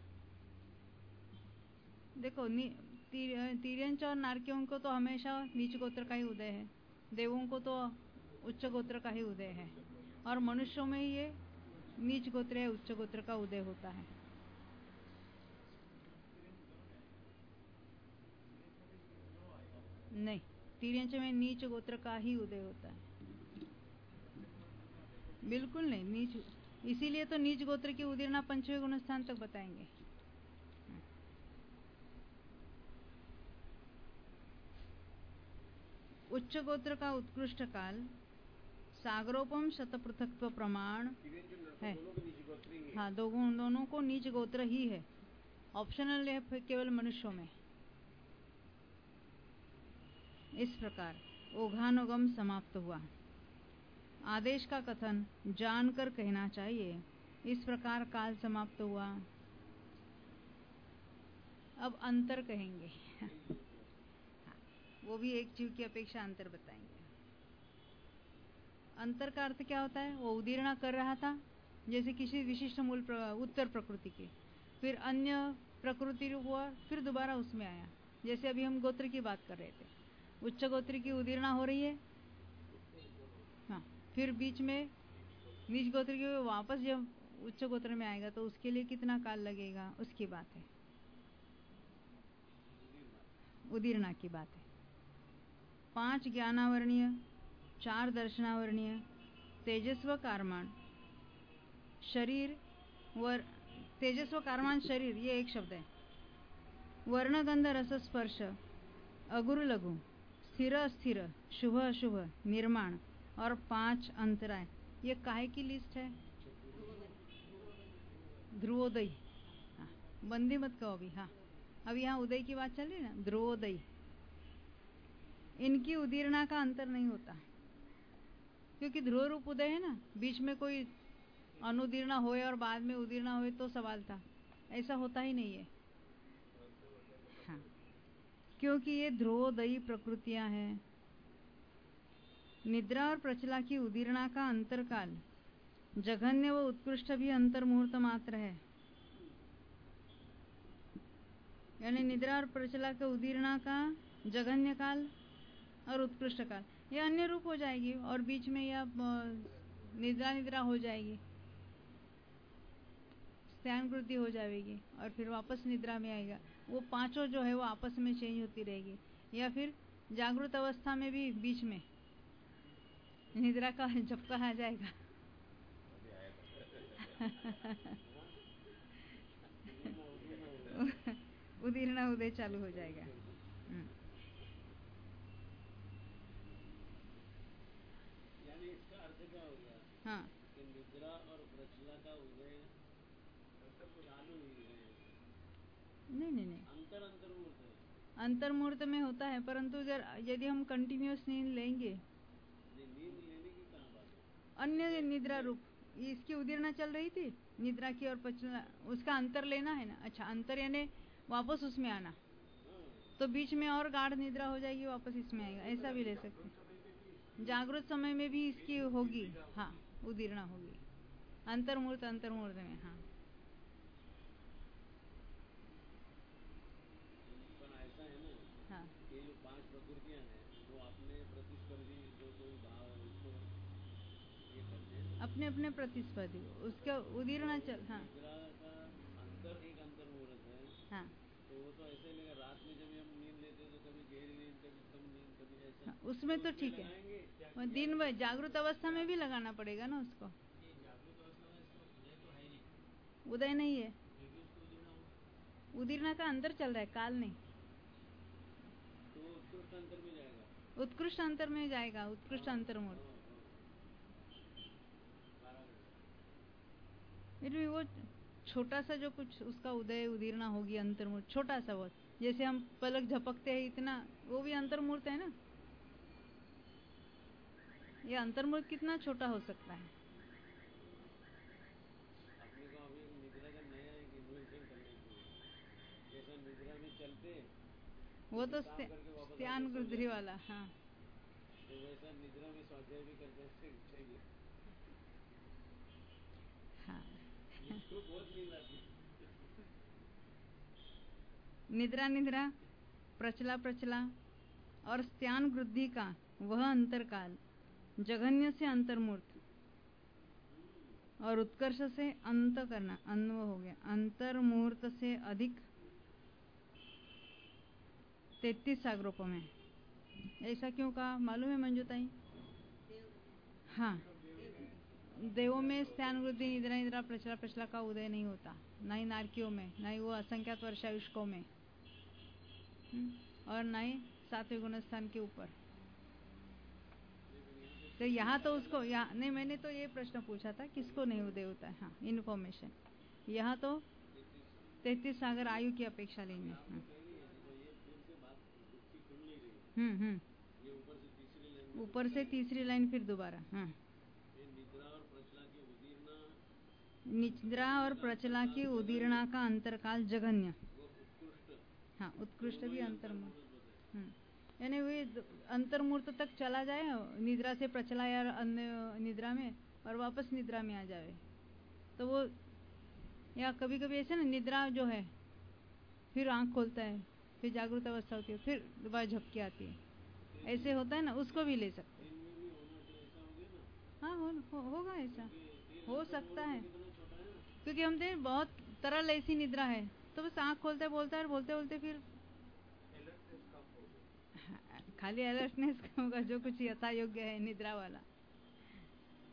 देखो, तिर्यंच और नारकियों को तो हमेशा नीच गोत्र का ही उदय है, देवों को तो उच्च गोत्र का ही उदय है, और मनुष्यों में ये नीच गोत्र या उच्च गोत्र का उदय होता है। नहीं, तिर्यंच में नीच गोत्र का ही उदय होता है, बिल्कुल नहीं नीच, इसीलिए तो नीच गोत्र की उदीर्णा पंचवें गुणस्थान तक बताएंगे। उच्च गोत्र का उत्कृष्ट काल सागरोपम शतपृथक्त्व प्रमाण है। हाँ, दोनों दोनों को नीच गोत्र ही है, ऑप्शनल है केवल मनुष्यों में। इस प्रकार ओघानुगम समाप्त हुआ। आदेश का कथन जानकर कहना चाहिए, इस प्रकार काल समाप्त हुआ। अब अंतर कहेंगे वो भी एक जीव की अपेक्षा अंतर बताएंगे। अंतर का अर्थ क्या होता है, वो उदीर्णा कर रहा था जैसे किसी विशिष्ट मूल प्र, उत्तर प्रकृति के, फिर अन्य प्रकृति हुआ, फिर दोबारा उसमें आया। जैसे अभी हम गोत्र की बात कर रहे थे, उच्च गोत्र की उदीर्णा हो रही है, हाँ, फिर बीच में नीच गोत्र की वापस जब उच्च गोत्र में आएगा तो उसके लिए कितना काल लगेगा, उसकी बात है, उदीर्णा की बात है। पांच ज्ञानावरणीय, चार दर्शनावरणीय, तेजस्व कारमान शरीर व तेजस्व कारमान शरीर, ये एक शब्द है, वर्णगंध रस स्पर्श, अगुरु लघु, स्थिर अस्थिर, शुभ अशुभ, निर्माण और पांच अंतराय। ये काहे की लिस्ट है? ध्रुवोदय। हाँ, बंदी मत कहो अभी। हाँ, अभी यहाँ उदय की बात चल रही है ना, ध्रुवोदय। इनकी उदीर्णा का अंतर नहीं होता, क्योंकि ध्रुव रूप उदय है ना, बीच में कोई अनुदीर्णा होए और बाद में उदीर्णा होए तो सवाल था, ऐसा होता ही नहीं है। हाँ, क्योंकि ये ध्रुवोदयी प्रकृतियां हैं। निद्रा और प्रचला की उदीर्णा का अंतरकाल जघन्य व उत्कृष्ट भी अंतर मुहूर्त मात्र है। यानी निद्रा और प्रचला के उदीर्णा का जघन्य काल और उत्कृष्ट काल, ये अन्य रूप हो जाएगी और बीच में यह निद्रा निद्रा हो जाएगी, स्त्यान वृद्धि हो जाएगी और फिर वापस निद्रा में आएगा। वो पांचों जो है वो आपस में चेंज होती रहेगी, या फिर जागृत अवस्था में भी बीच में निद्रा का झपका आ जाएगा। उदीर्णा उदय चालू हो जाएगा। यानी इसका अर्थ क्या हो गया? हाँ, कि निद्रा और प्रचला का उदय चालू ही है। नहीं नहीं नहीं, अंतर अंतर मुहूर्त है। अंतर मुहूर्त में होता है, परंतु यदि हम कंटिन्यूअस नींद लेंगे, नींद लेने की कहाँ बात है? अन्य निद्रा रूप, इसकी उदीर्णा चल रही थी निद्रा की और प्रचला, उसका अंतर लेना है ना। अच्छा, अंतर यानी वापस उसमें आना, तो बीच में और गाढ़ निद्रा हो जाएगी, वापस इसमें आएगा, ऐसा भी ले सकते। जागृत समय में भी इसकी होगी, हाँ, उदीर्णा होगी अंतर मुहूर्त अंतर मुहूर्त में। हाँ, पर ऐसा है ना, हाँ, ये जो पांच प्रकृतियां हैं वो अपने प्रतिस्पर्धी जो कोई भाव है उसको ये करते हैं, अपने अपने प्रतिस्पर्धी, उसका उदीर्णा चल। हाँ, निद्रा का अंतर एक अंतर मुहूर्त है। हाँ, तो वो तो ऐसे ही लगा, रात में जब हम नींद लेते हैं तो कभी गहरी नींद, कभी कम नींद, कभी ऐसा। हाँ, उसमें तो ठीक है, दिन भर जागृत अवस्था में भी लगाना पड़ेगा ना उसको। उदय नहीं है, उदीर्णा का अंतर चल रहा है, काल नहीं। तो उत्कृष्ट अंतर में जाएगा, उत्कृष्ट अंतर में जाएगा, उत्कृष्ट अंतर मुहूर्त। फिर भी वो छोटा सा जो कुछ उसका उदय उदीर्णा होगी अंतर मुहूर्त, छोटा सा, बहुत जैसे हम पलक झपकते हैं इतना, वो भी अंतर मुहूर्त है ना। ये अंतर मुहूर्त कितना छोटा हो सकता है। अपने को अभी निद्रा का नया एक इन्वेंशन करना चाहिए, जैसा निद्रा में चलते वो तो स्त्यान वृद्धि वाला। हाँ, तो वैसा निद्रा में स्वाध्याय भी करते चाहिए। हाँ, तो बहुत नींद आती है। निद्रा निद्रा, प्रचला प्रचला और स्त्यान वृद्धि का वह अंतरकाल जघन्य से अंतर्मूर्त और उत्कर्ष से अंत करना, अन्व हो गया, अंतर्मूर्त से अधिक तैतीस सागरों में। ऐसा क्यों कहा मालूम है मंजूताई? हाँ, देवों में स्त्यान वृद्धि निद्रा निद्रा प्रचला प्रचला का उदय नहीं होता, न ही नारकियों में, न ही वो असंख्यात वर्षायुष्कों में, और न ही सातवें गुणस्थान के ऊपर। तो यहाँ तो उसको, यहाँ नहीं, मैंने तो ये प्रश्न पूछा था किसको नहीं उदय होता है। हाँ, इन्फॉर्मेशन यहाँ तो तैतीस सागर आयु की अपेक्षा लेंगे। हम्म हम्म ऊपर से तीसरी लाइन फिर दोबारा। हाँ, निद्रा और प्रचला की उदीर्णा, निद्रा और प्रचला की उदीर्णा का अंतरकाल जघन्य। उत्कृष्ट, हाँ, उत्कृष्ट भी अंतर्मुहूर्त, यानी वे अंतर्मुहूर्त तक चला जाए निद्रा से प्रचला या अन्य निद्रा में, और वापस निद्रा में आ जाए, तो वो, या कभी कभी ऐसे ना निद्रा जो है फिर आंख खोलता है, फिर जागृत अवस्था होती है, फिर दोबारा झपकी आती है, ऐसे होता है ना, उसको भी ले सकते हैं। हाँ, हो, हो, होगा ऐसा, हो सकता है, क्योंकि हम देख बहुत तरल ऐसी निद्रा है, तो बस आंख खोलते बोलता है, बोलते बोलते फिर खाली अलर्टनेस होगा, जो कुछ यथा योग्य है निद्रा वाला।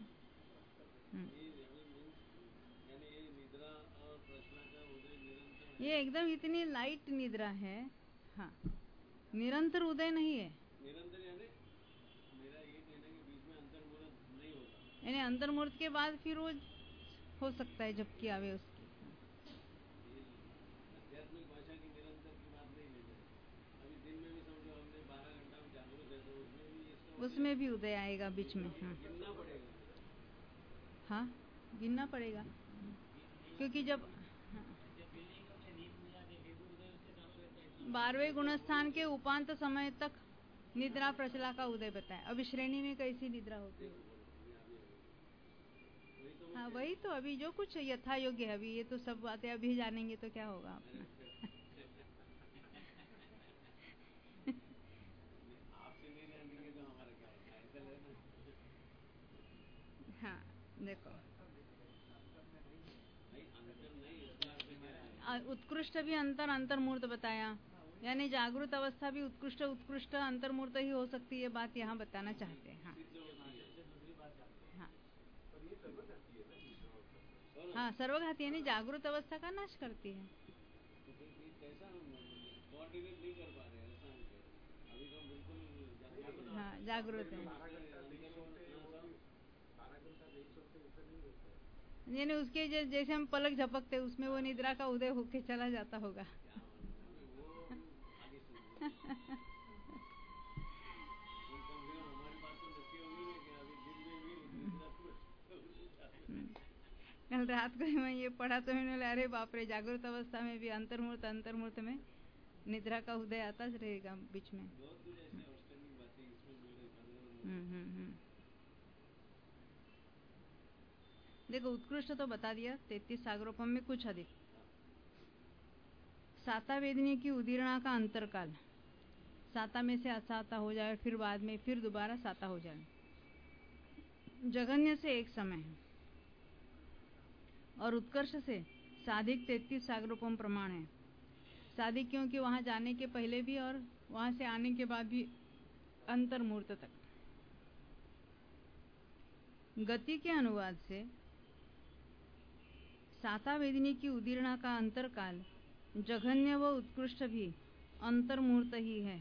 यानी ये निद्रा और प्रचला का उदय निरंतर ये एकदम इतनी लाइट निद्रा है। हाँ, निरंतर उदय नहीं है। निरंतर यानी मेरा ये कहना कि बीच में अंतर्मुहूर्त नहीं होता, यानी अंतर्मुहूर्त के बाद फिर वो हो सकता है जबकि आवे उसकी। ये आध्यात्मिक भाषा की निरंतर की बात नहीं ले रहे। अभी दिन में भी समझो हमने बारह घंटा में जागरूक है तो उसमें भी इसका उसमें भी उदय आएगा बीच में। हाँ गिनना पड़ेगा। हाँ, गिनना पड़ेगा क्योंकि जब बारहवें गुणस्थान के उपांत समय तक निद्रा प्रचला का उदय बताए। अभी श्रेणी में कैसी निद्रा होती है? हाँ वही तो, अभी जो कुछ यथा योग्य है, अभी ये तो सब बातें अभी जानेंगे तो क्या होगा अपना। आपसे नहीं जानेंगे तो हमारा क्या होगा, ऐसा लेना। हाँ देखो, उत्कृष्ट भी अंतर अंतर्मूर्त बताया, यानी जागृत अवस्था भी उत्कृष्ट उत्कृष्ट अंतर्मूर्त ही हो सकती है, बात यहाँ बताना चाहते हैं। हाँ हाँ हाँ, सर्वघाती यानी जागृत अवस्था का नाश करती है। तो कैसा हम कोऑर्डिनेट नहीं कर पा रहे हैं, ऐसा अभी तो बिल्कुल हाँ जागृत है, यानी उसके जैसे हम पलक झपकते उसमें वो निद्रा का उदय होके चला जाता होगा। कल रात को मैं ये पढ़ा तो मैंने, अरे बाप रे, जागृत अवस्था में भी अंतर्मुहूर्त अंतर्मुहूर्त में निद्रा का उदय आता रहेगा बीच में। हम्म हम्म हम्म देखो, उत्कृष्ट तो बता दिया, तैतीस सागरोपम में कुछ अधिक। साता वेदनी की उदीरणा का अंतरकाल, साता में से असाता हो जाए, फिर बाद में फिर दोबारा साता हो जाए, जघन्य से एक समय है और उत्कर्ष से साधिक तैतीस सागरोपम प्रमाण है। साधिक क्योंकि वहां जाने के पहले भी और वहां से आने के बाद भी अंतर्मुहूर्त तक। गति के अनुवाद से साता वेदिनी की उदीरणा का अंतरकाल जघन्य व उत्कृष्ट भी अंतर्मुहूर्त ही है।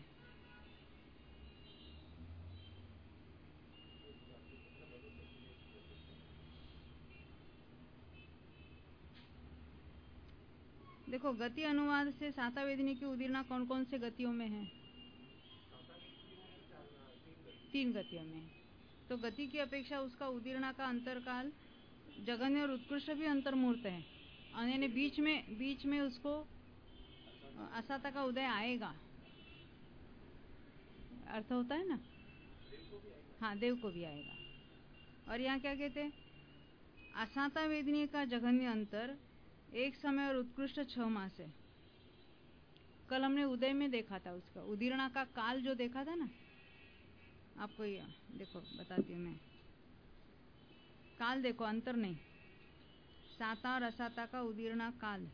देखो, गति अनुवाद से साता वेदिनी की उदीरणा कौन कौन से गतियों में है? तीन गतियों में है। तो गति की अपेक्षा उसका उदीरणा का अंतरकाल जघन्य और उत्कृष्ट भी अंतर्मुहूर्त है, यानी बीच में बीच में उसको असाता का उदय आएगा। अर्थ होता है ना? हाँ, देव को भी आएगा। और यहाँ क्या कहते हैं? असाता वेदिनी का जघन्य अंतर एक समय और उत्कृष्ट छह मास है। कल हमने उदय में देखा था, उसका उदीरणा का काल जो देखा था ना, आपको ये देखो बताती हूँ मैं। काल देखो, अंतर नहीं, साता और असाता का उदीरणा काल।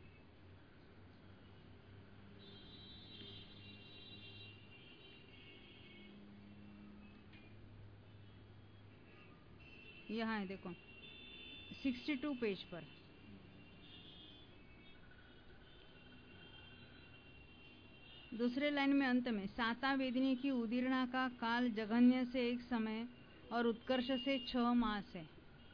यहाँ है देखो, बासठ पेज पर। दूसरे लाइन में अंत में साता वेदिनी की उदीरणा का काल जघन्य से एक समय और उत्कर्ष से छह मास है।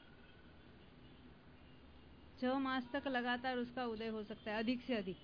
छह मास तक लगातार उसका उदय हो सकता है, अधिक से अधिक।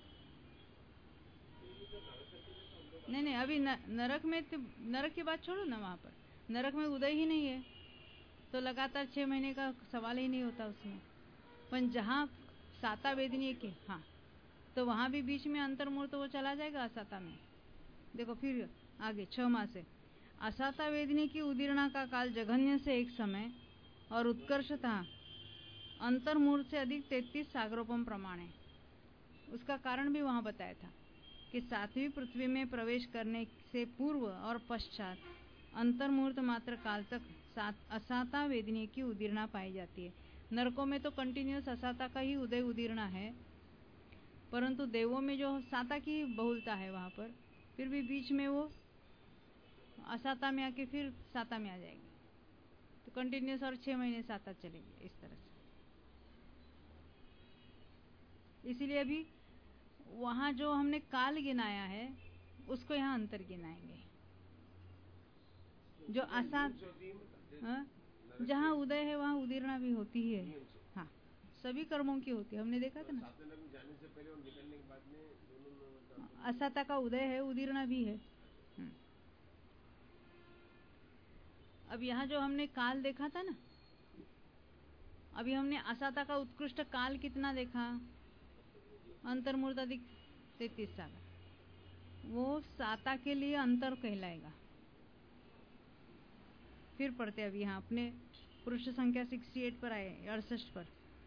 नहीं नहीं, अभी न, नरक में, नरक की बात छोड़ो ना, वहां पर नरक में उदय ही नहीं है तो लगातार छह महीने का सवाल ही नहीं होता उसमें। पर जहाँ साता वेदिनी के, हाँ, तो वहां भी बीच में अंतर्मुहूर्त वो चला जाएगा असाता में। देखो फिर आगे छह मास है। असाता वेदिनी की उदीरणा का काल जघन्य से एक समय और उत्कर्ष था अंतर्मुहूर्त से अधिक तैतीस सागरोपम प्रमाण है। उसका कारण भी वहां बताया था कि सातवीं पृथ्वी में प्रवेश करने से पूर्व और पश्चात अंतर्मुहूर्त मात्र काल तक असाता वेदिनी की उदीरणा पाई जाती है। नरकों में तो कंटिन्यूस असाता का ही उदय उदीरणा है, परंतु देवों में जो साता की बहुलता है वहां पर फिर भी बीच में वो असाता में आके फिर साता में आ जाएगी, तो कंटिन्यूस और छह महीने साता चलेगी इस तरह से। इसीलिए अभी वहाँ जो हमने काल गिनाया है उसको यहाँ अंतर गिनाएंगे। जो असात, हाँ, जहाँ उदय है वहाँ उदीर्णा भी होती ही है। हाँ, सभी कर्मों की होती है, हमने देखा था ना। जाने से पहले और निकलने के बाद में दोनों असाता का उदय है, उदीर्णा भी है। अब यहाँ जो हमने काल देखा था ना, अभी हमने असाता का उत्कृष्ट काल कितना देखा, अंतर्मूर्त अधिक तैतीस सागर, वो साता के लिए अंतर कहलाएगा। फिर पढ़ते अभी यहाँ अपने पृष्ठ संख्या अड़सठ पर आए, अड़सठ पर।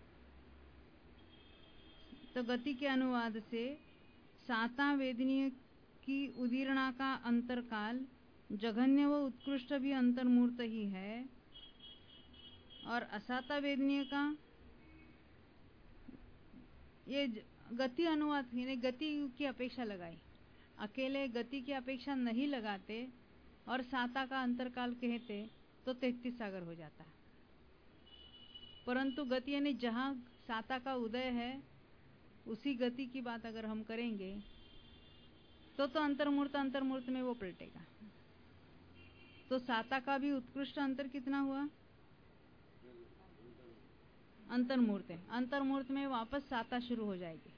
तो गति के अनुवाद से साता वेदनीय की उदीर्णा का अंतरकाल जघन्य व उत्कृष्ट भी अंतर्मूर्त ही है, और असाता वेदनीय का ये गति अनुवाद यानी गति की अपेक्षा लगाई, अकेले गति की अपेक्षा नहीं लगाते और साता का अंतरकाल कहते तो तैतीस सागर हो जाता है। परंतु गति यानी जहाँ साता का उदय है उसी गति की बात अगर हम करेंगे तो तो अंतर्मूर्त अंतर्मूर्त में वो पलटेगा। तो साता का भी उत्कृष्ट अंतर कितना हुआ, अंतर्मूर्त है, अंतर्मूर्त में वापस साता शुरू हो जाएगी।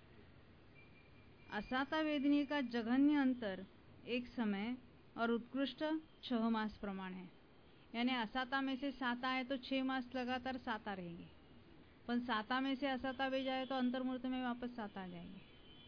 असाता वेदनीय का जघन्य अंतर एक समय और उत्कृष्ट छह मास प्रमाण है। यानी असाता में से साता है तो छह मास लगातार साता रहेंगे, पर साता में से असाता वे जाए तो अंतर्मूर्त में वापस साता आ जाएंगे।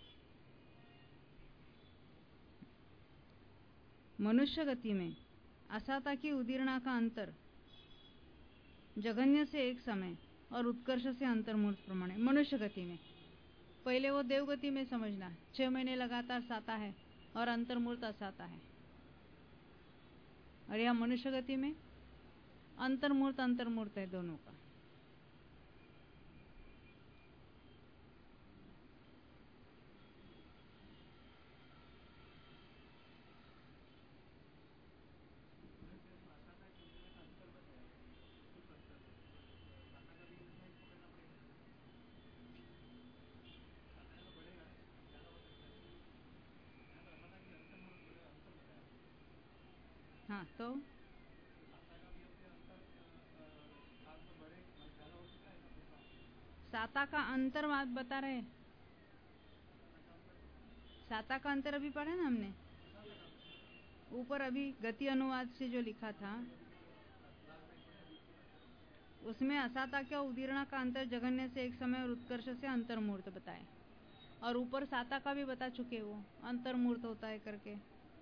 मनुष्य गति में असाता की उदीर्णा का अंतर जघन्य से एक समय और उत्कर्ष से अंतर्मूर्त प्रमाण है। मनुष्य गति में पहले वो देवगति में समझना, छह महीने लगातार साता है और अंतर्मूर्त असाता है, और यह मनुष्य गति में अंतर्मूर्त अंतर्मूर्त है दोनों का। हाँ, तो साता का अंतर बात बता रहे, साता का अंतर अभी पढ़ा ना हमने ऊपर, अभी गति अनुवाद से जो लिखा था उसमें असाता क्या उदीर्णा का अंतर जघन्य से एक समय और उत्कर्ष से अंतर्मूर्त बताए, और ऊपर साता का भी बता चुके वो अंतर्मूर्त होता है करके।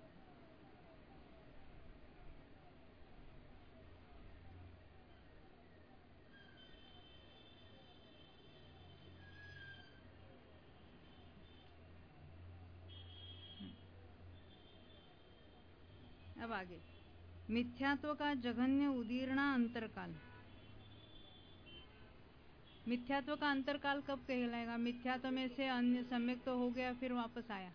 अब आगे मिथ्यात्व का जघन्य उदीर्णा अंतरकाल। मिथ्यात्व का अंतरकाल कब कहलाएगा, मिथ्यात्व में से अन्य सम्यक तो हो गया फिर वापस आया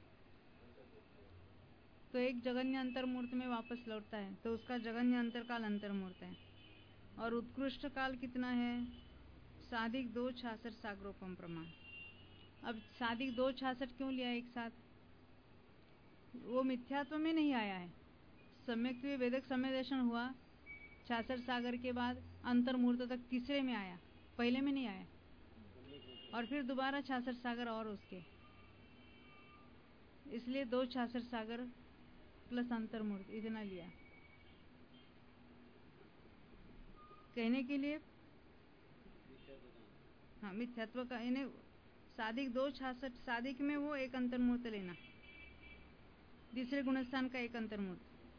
तो एक जघन्य अंतर्मूर्त में वापस लौटता है तो उसका जघन्य अंतरकाल अंतर्मूर्त है। और उत्कृष्ट काल कितना है, साधिक दो छियासठ सागरोपम प्रमाण। अब साधिक दो छियासठ क्यों लिया एक साथ, वो मिथ्यात्व में नहीं आया है, सम्यक वेदक समय दर्शन हुआ छियासठ सागर के बाद अंतर्मूर्त तक तीसरे में आया, पहले में नहीं आया, और फिर दोबारा छियासठ सागर और उसके, इसलिए दो छियासठ सागर प्लस अंतर्मूर्त इतना लिया कहने के लिए। हाँ, मिथ्यात्व का इन्हें साधिक दो छियासठ, साधिक में वो एक अंतर्मूर्त लेना, तीसरे गुणस्थान का एक अंतर्मूर्त,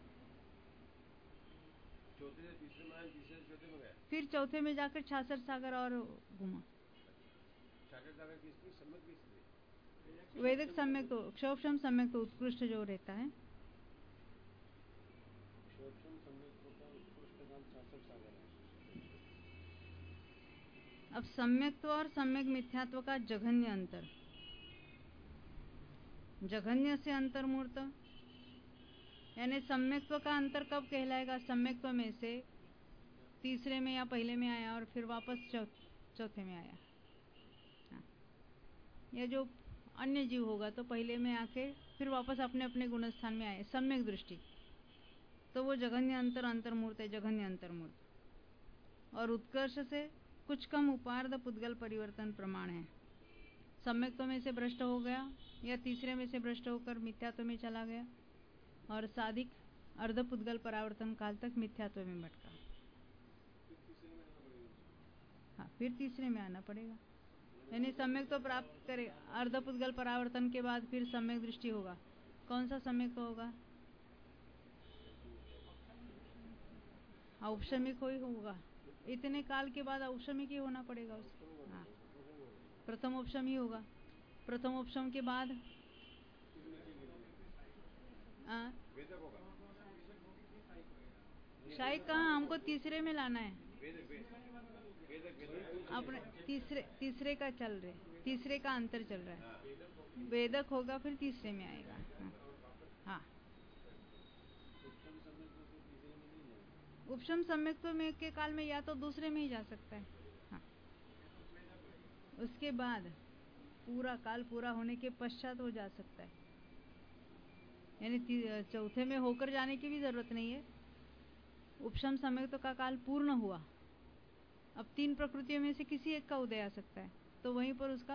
चौथे से तीसरे में, तीसरे से चौथे में गया, फिर चौथे में जाकर छियासठ सागर और घुमा। छियासठ सागर किसकी सम्यक किसकी, वैदिक सम्यक तो क्षोभम सम्यक तो उत्कृष्ट जो रहता है, क्षोभम सम्यक का उत्कृष्ट काल छियासठ सागर है। अब सम्यक्त्व और सम्यक मिथ्यात्व का जघन्य अंतर, जघन्य से अंतर्मूर्त यानी सम्यक्त्व का अंतर कब कहलाएगा, सम्यक्त्व में से तीसरे में या पहले में आया और फिर वापस चौ, चौथे में आया। हाँ। यह जो अन्य जीव होगा तो पहले में आके फिर वापस अपने अपने गुणस्थान में आए, सम्यक दृष्टि, तो वो जघन्य अंतर अंतर्मूर्त है, जघन्य अंतर्मूर्त। और उत्कर्ष से कुछ कम उपार्ध पुद्गल परिवर्तन प्रमाण है। सम्यक्त्व में से भ्रष्ट हो गया या तीसरे में से भ्रष्ट होकर मिथ्यात्व में चला गया, और साधिक अर्ध पुद्गल परावर्तन काल तक मिथ्यात्व में भटका। हाँ, फिर तीसरे में आना पड़ेगा, यानी सम्यक तो प्राप्त करे, अर्ध पुद्गल परावर्तन के बाद फिर सम्यक दृष्टि होगा। कौन सा सम्यक तो होगा? औपशमिक ही होगा, इतने काल के बाद औपशमिक ही होना पड़ेगा उसको। हाँ, प्रथम औपशम ही होगा। प्रथम औपशम के बाद हाँ, शायद कहाँ, हमको तीसरे में लाना है अपने, तीसरे तीसरे का चल रहे, तीसरे का अंतर चल रहा है। वेदक होगा फिर तीसरे में आएगा। हाँ, उपशम सम्यक्त्व में के काल में या तो दूसरे में ही जा सकता है। हाँ, उसके बाद पूरा काल पूरा होने के पश्चात वो जा सकता है, यानी चौथे में होकर जाने की भी जरूरत नहीं है। उपशम सम्यक्त्व का काल पूर्ण हुआ, अब तीन प्रकृतियों में से किसी एक का उदय आ सकता है, तो वहीं पर उसका,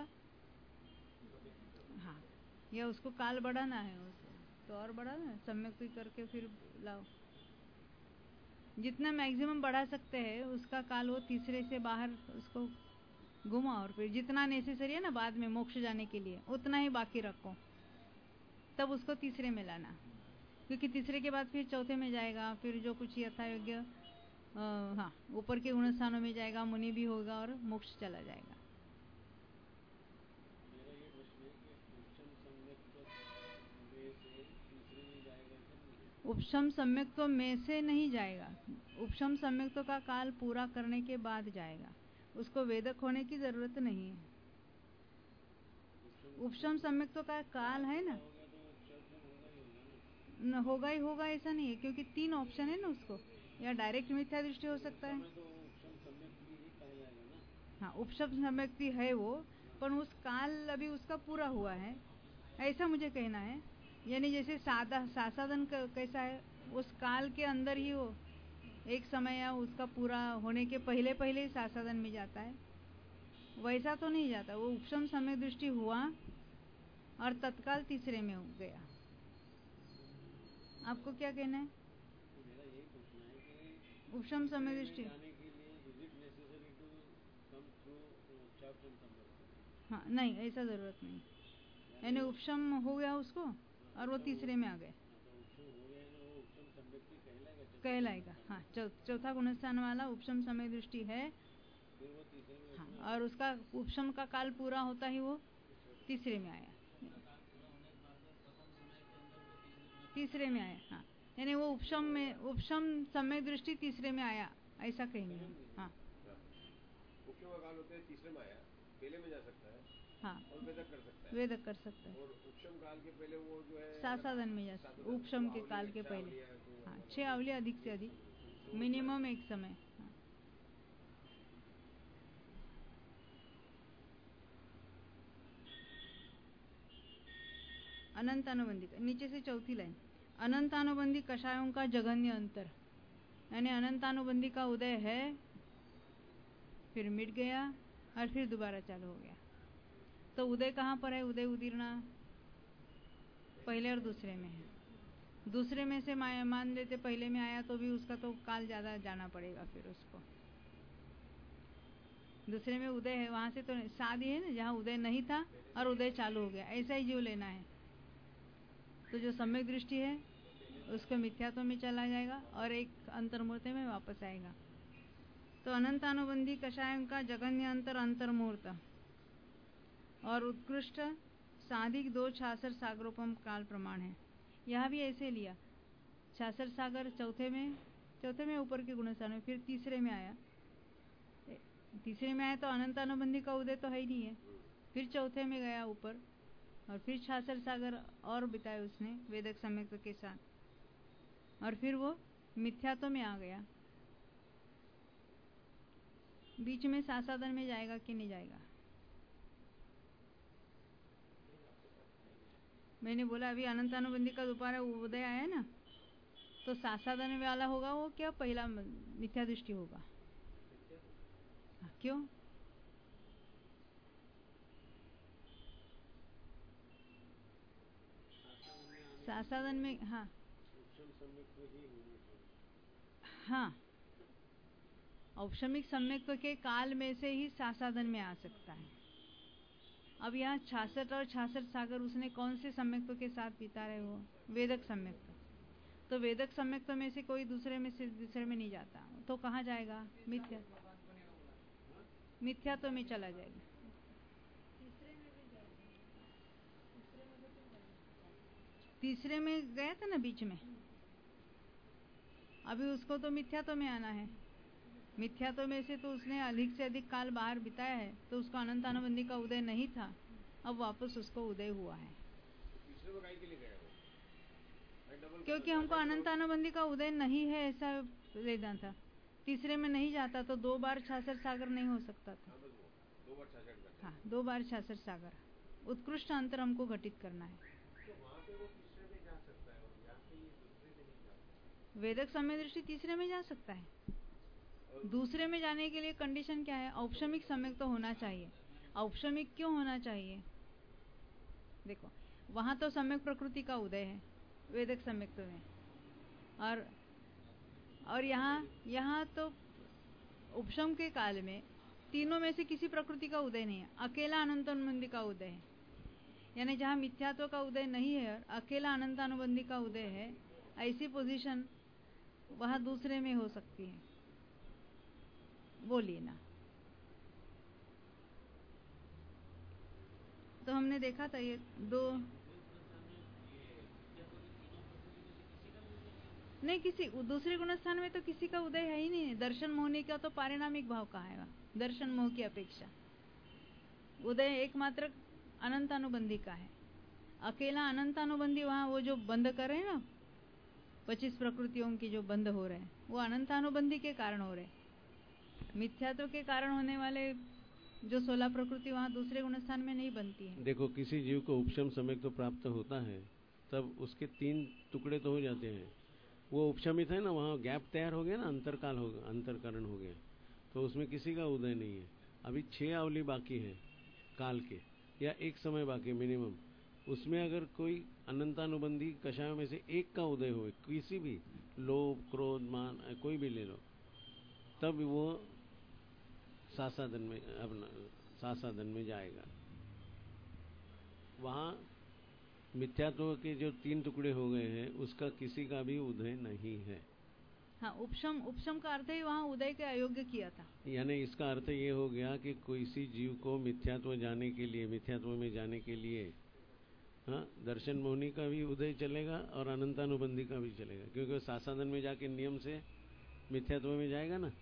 हाँ, या उसको काल बढ़ाना है उसको, तो और बढ़ाना, सम्यक्त्व करके फिर लाओ। जितना मैक्सिमम बढ़ा सकते हैं उसका काल वो तीसरे से बाहर उसको घुमा, और फिर जितना नेसेसरी है ना बाद में मोक्ष जाने के लिए उतना ही बाकी रखो, तब उसको तीसरे में लाना, क्योंकि तीसरे के बाद फिर चौथे में जाएगा, फिर जो कुछ यथा योग्य हाँ ऊपर के गुण स्थानों में जाएगा, मुनि भी होगा और मोक्ष चला जाएगा। उपशम सम्यक्त्व में से नहीं जाएगा, उपशम सम्यक्त्व का काल पूरा करने के बाद जाएगा, उसको वेदक होने की जरूरत नहीं है। उपशम सम्यक्त्व का काल है ना, न होगा ही होगा ऐसा नहीं है, क्योंकि तीन ऑप्शन है ना उसको, या डायरेक्ट मिथ्या दृष्टि हो सकता है। हाँ, उपशम सम्यक्ति है वो, पर उस काल अभी उसका पूरा हुआ है, ऐसा मुझे कहना है। यानी जैसे सादा सासादन कैसा है, उस काल के अंदर ही वो एक समय या उसका पूरा होने के पहले पहले ही सासादन में जाता है, वैसा तो नहीं जाता। वो उपशम समय दृष्टि हुआ और तत्काल तीसरे में हो गया। आपको क्या कहना है? उपशम समय दृष्टि, हाँ नहीं, ऐसा जरूरत नहीं, यानी उपशम हो गया उसको और वो तीसरे में आ गए, कहलाएगा। हाँ, चौथा गुणस्थान वाला उपशम समय दृष्टि है। हाँ, और उसका उपशम का काल पूरा होता ही वो तीसरे में आया, तीसरे में आया। हाँ, यानी वो उपशम में, उपशम समय दृष्टि तीसरे में आया, ऐसा कहेंगे। हाँ, उपशम का काल होते हैं तीसरे में आया, पहले में जा सकता है। हाँ, और वेदक कर सकता है, वेदक कर सकता है। और उपशम काल के पहले वो जो है सासादन में जा सकता है, उपशम के काल के पहले। हाँ, छह अवलिया अधिक से अधिक, मिनिमम एक समय। हाँ, अनंतानुबंधी, नीचे से चौथी लाइन, अनंतानुबंधी कषायों का जघन्य अंतर, यानी अनंतानुबंधी का उदय है, फिर मिट गया और फिर दोबारा चालू हो गया। तो उदय कहाँ पर है? उदय उदीर्णा पहले और दूसरे में है। दूसरे में से मान लेते पहले में आया तो भी उसका तो काल ज्यादा जाना पड़ेगा, फिर उसको दूसरे में उदय है, वहां से तो शादी है ना जहाँ उदय नहीं था और उदय चालू हो गया, ऐसा ही जीव लेना है। तो जो सम्यक दृष्टि है उसको मिथ्यात्व में चला जाएगा और एक अंतर्मूर्ति में वापस आएगा। तो अनंतानुबंधी कषायों का जघन्य अंतर अंतर्मूर्त और उत्कृष्ट साधिक दो छासर सागरोपम काल प्रमाण है। यहाँ भी ऐसे लिया, छासर सागर चौथे में, चौथे में ऊपर के गुणस्थान में, फिर तीसरे में आया, तीसरे में आया तो अनंतानुबंधी का उदय तो है ही नहीं है, फिर चौथे में गया ऊपर और फिर छासर सागर और बिताए उसने वेदक सम्यक्त्व के साथ, और फिर वो मिथ्यात्व में आ गया। बीच में सासादन में जाएगा कि नहीं जाएगा? मैंने बोला अभी अनंतानुबंधी का दोबारा उदय आया ना, तो सासादन वाला होगा वो क्या पहला मिथ्या दृष्टि होगा? हाँ, क्यों? सासादन में हाँ हाँ औपशमिक सम्यक्त्व के काल में से ही सासादन में आ सकता है। अब यहाँ छियासठ और छियासठ सागर उसने कौन से सम्यक्त्व के साथ बिता रहे हो? वेदक सम्यक्त्व। तो वेदक सम्यक्त्व में से कोई दूसरे में से दूसरे में नहीं जाता, तो कहाँ जाएगा? मिथ्या मिथ्यात्व में चला जाएगा। तीसरे में गया था ना बीच में, अभी उसको तो मिथ्यात्व में आना है। मिथ्यात्व में से तो उसने अधिक से अधिक काल बाहर बिताया है, तो उसको अनंतानुबंधी का उदय नहीं था, अब वापस उसको उदय हुआ है। तीसरे में काहे के लिए गया वो? क्योंकि हमको अनंतानुबंधी का उदय नहीं है ऐसा वेदांत था। तीसरे में नहीं जाता तो दो बार छियासठ सागर नहीं हो सकता था। दो बार छियासठ हाँ, दो बार छियासठ सागर उत्कृष्ट अंतर हमको घटित करना है। तो वहाँ पे वो तीसरे में जा सकता है और यहाँ पे ये दूसरे में नहीं जा सकता। वेदक समय दृष्टि तीसरे में जा सकता है। दूसरे में जाने के लिए कंडीशन क्या है? औपशमिक सम्यक तो होना चाहिए। औपशमिक क्यों होना चाहिए? देखो, वहां तो सम्यक प्रकृति का उदय है वेदक सम्यक्त्व में, और और यहाँ यहाँ तो उपशम के काल में तीनों में से किसी प्रकृति का उदय नहीं है, अकेला अनंतानुबंधी का उदय है। यानी जहाँ मिथ्यात्व का उदय नहीं है और अकेला अनंतानुबंधी का उदय है, ऐसी पोजीशन वहां दूसरे में हो सकती है। बोलिए ना। तो हमने देखा था ये दो नहीं, किसी दूसरे गुणस्थान में तो किसी का उदय है ही नहीं। दर्शन मोहनी का तो पारिणामिक भाव कहाँ है? दर्शन मोह की अपेक्षा उदय एकमात्र अनंतानुबंधी का है। अकेला अनंतानुबंधी वहां वो जो बंद कर रहे हैं ना, पच्चीस प्रकृतियों की जो बंद हो रहे हैं, वो अनंतानुबंधी के कारण हो रहे हैं। मिथ्यात्व के कारण होने वाले जो सोलह प्रकृति वहां दूसरे गुणस्थान में नहीं बनती है। देखो, किसी जीव को उपशम सम्यक्त्व तो प्राप्त होता है तब उसके तीन टुकड़े तो हो जाते हैं। वो उपशमित है ना, वहाँ गैप तैयार हो गया ना, अंतरकाल हो गया, अंतरकरण हो गया, तो उसमें किसी का उदय नहीं है। अभी छह अवली बाकी है काल के, या एक समय बाकी मिनिमम, उसमें अगर कोई अनंतानुबंधी कषायों में से एक का उदय हो, किसी भी लोभ क्रोध मान कोई भी ले लो, तब वो सासादन में अपना सासादन में जाएगा। वहाँ मिथ्यात्व के जो तीन टुकड़े हो गए हैं उसका किसी का भी उदय नहीं है। हाँ, उपशम उपशम का अर्थ ही वहाँ उदय के अयोग्य किया था। यानी इसका अर्थ ये हो गया कि किसी जीव को मिथ्यात्व जाने के लिए, मिथ्यात्व में जाने के लिए, हाँ, दर्शन मोहनी का भी उदय चलेगा और अनंतानुबंधी का भी चलेगा, क्योंकि वो सासादन में जाके नियम से मिथ्यात्व में जाएगा ना।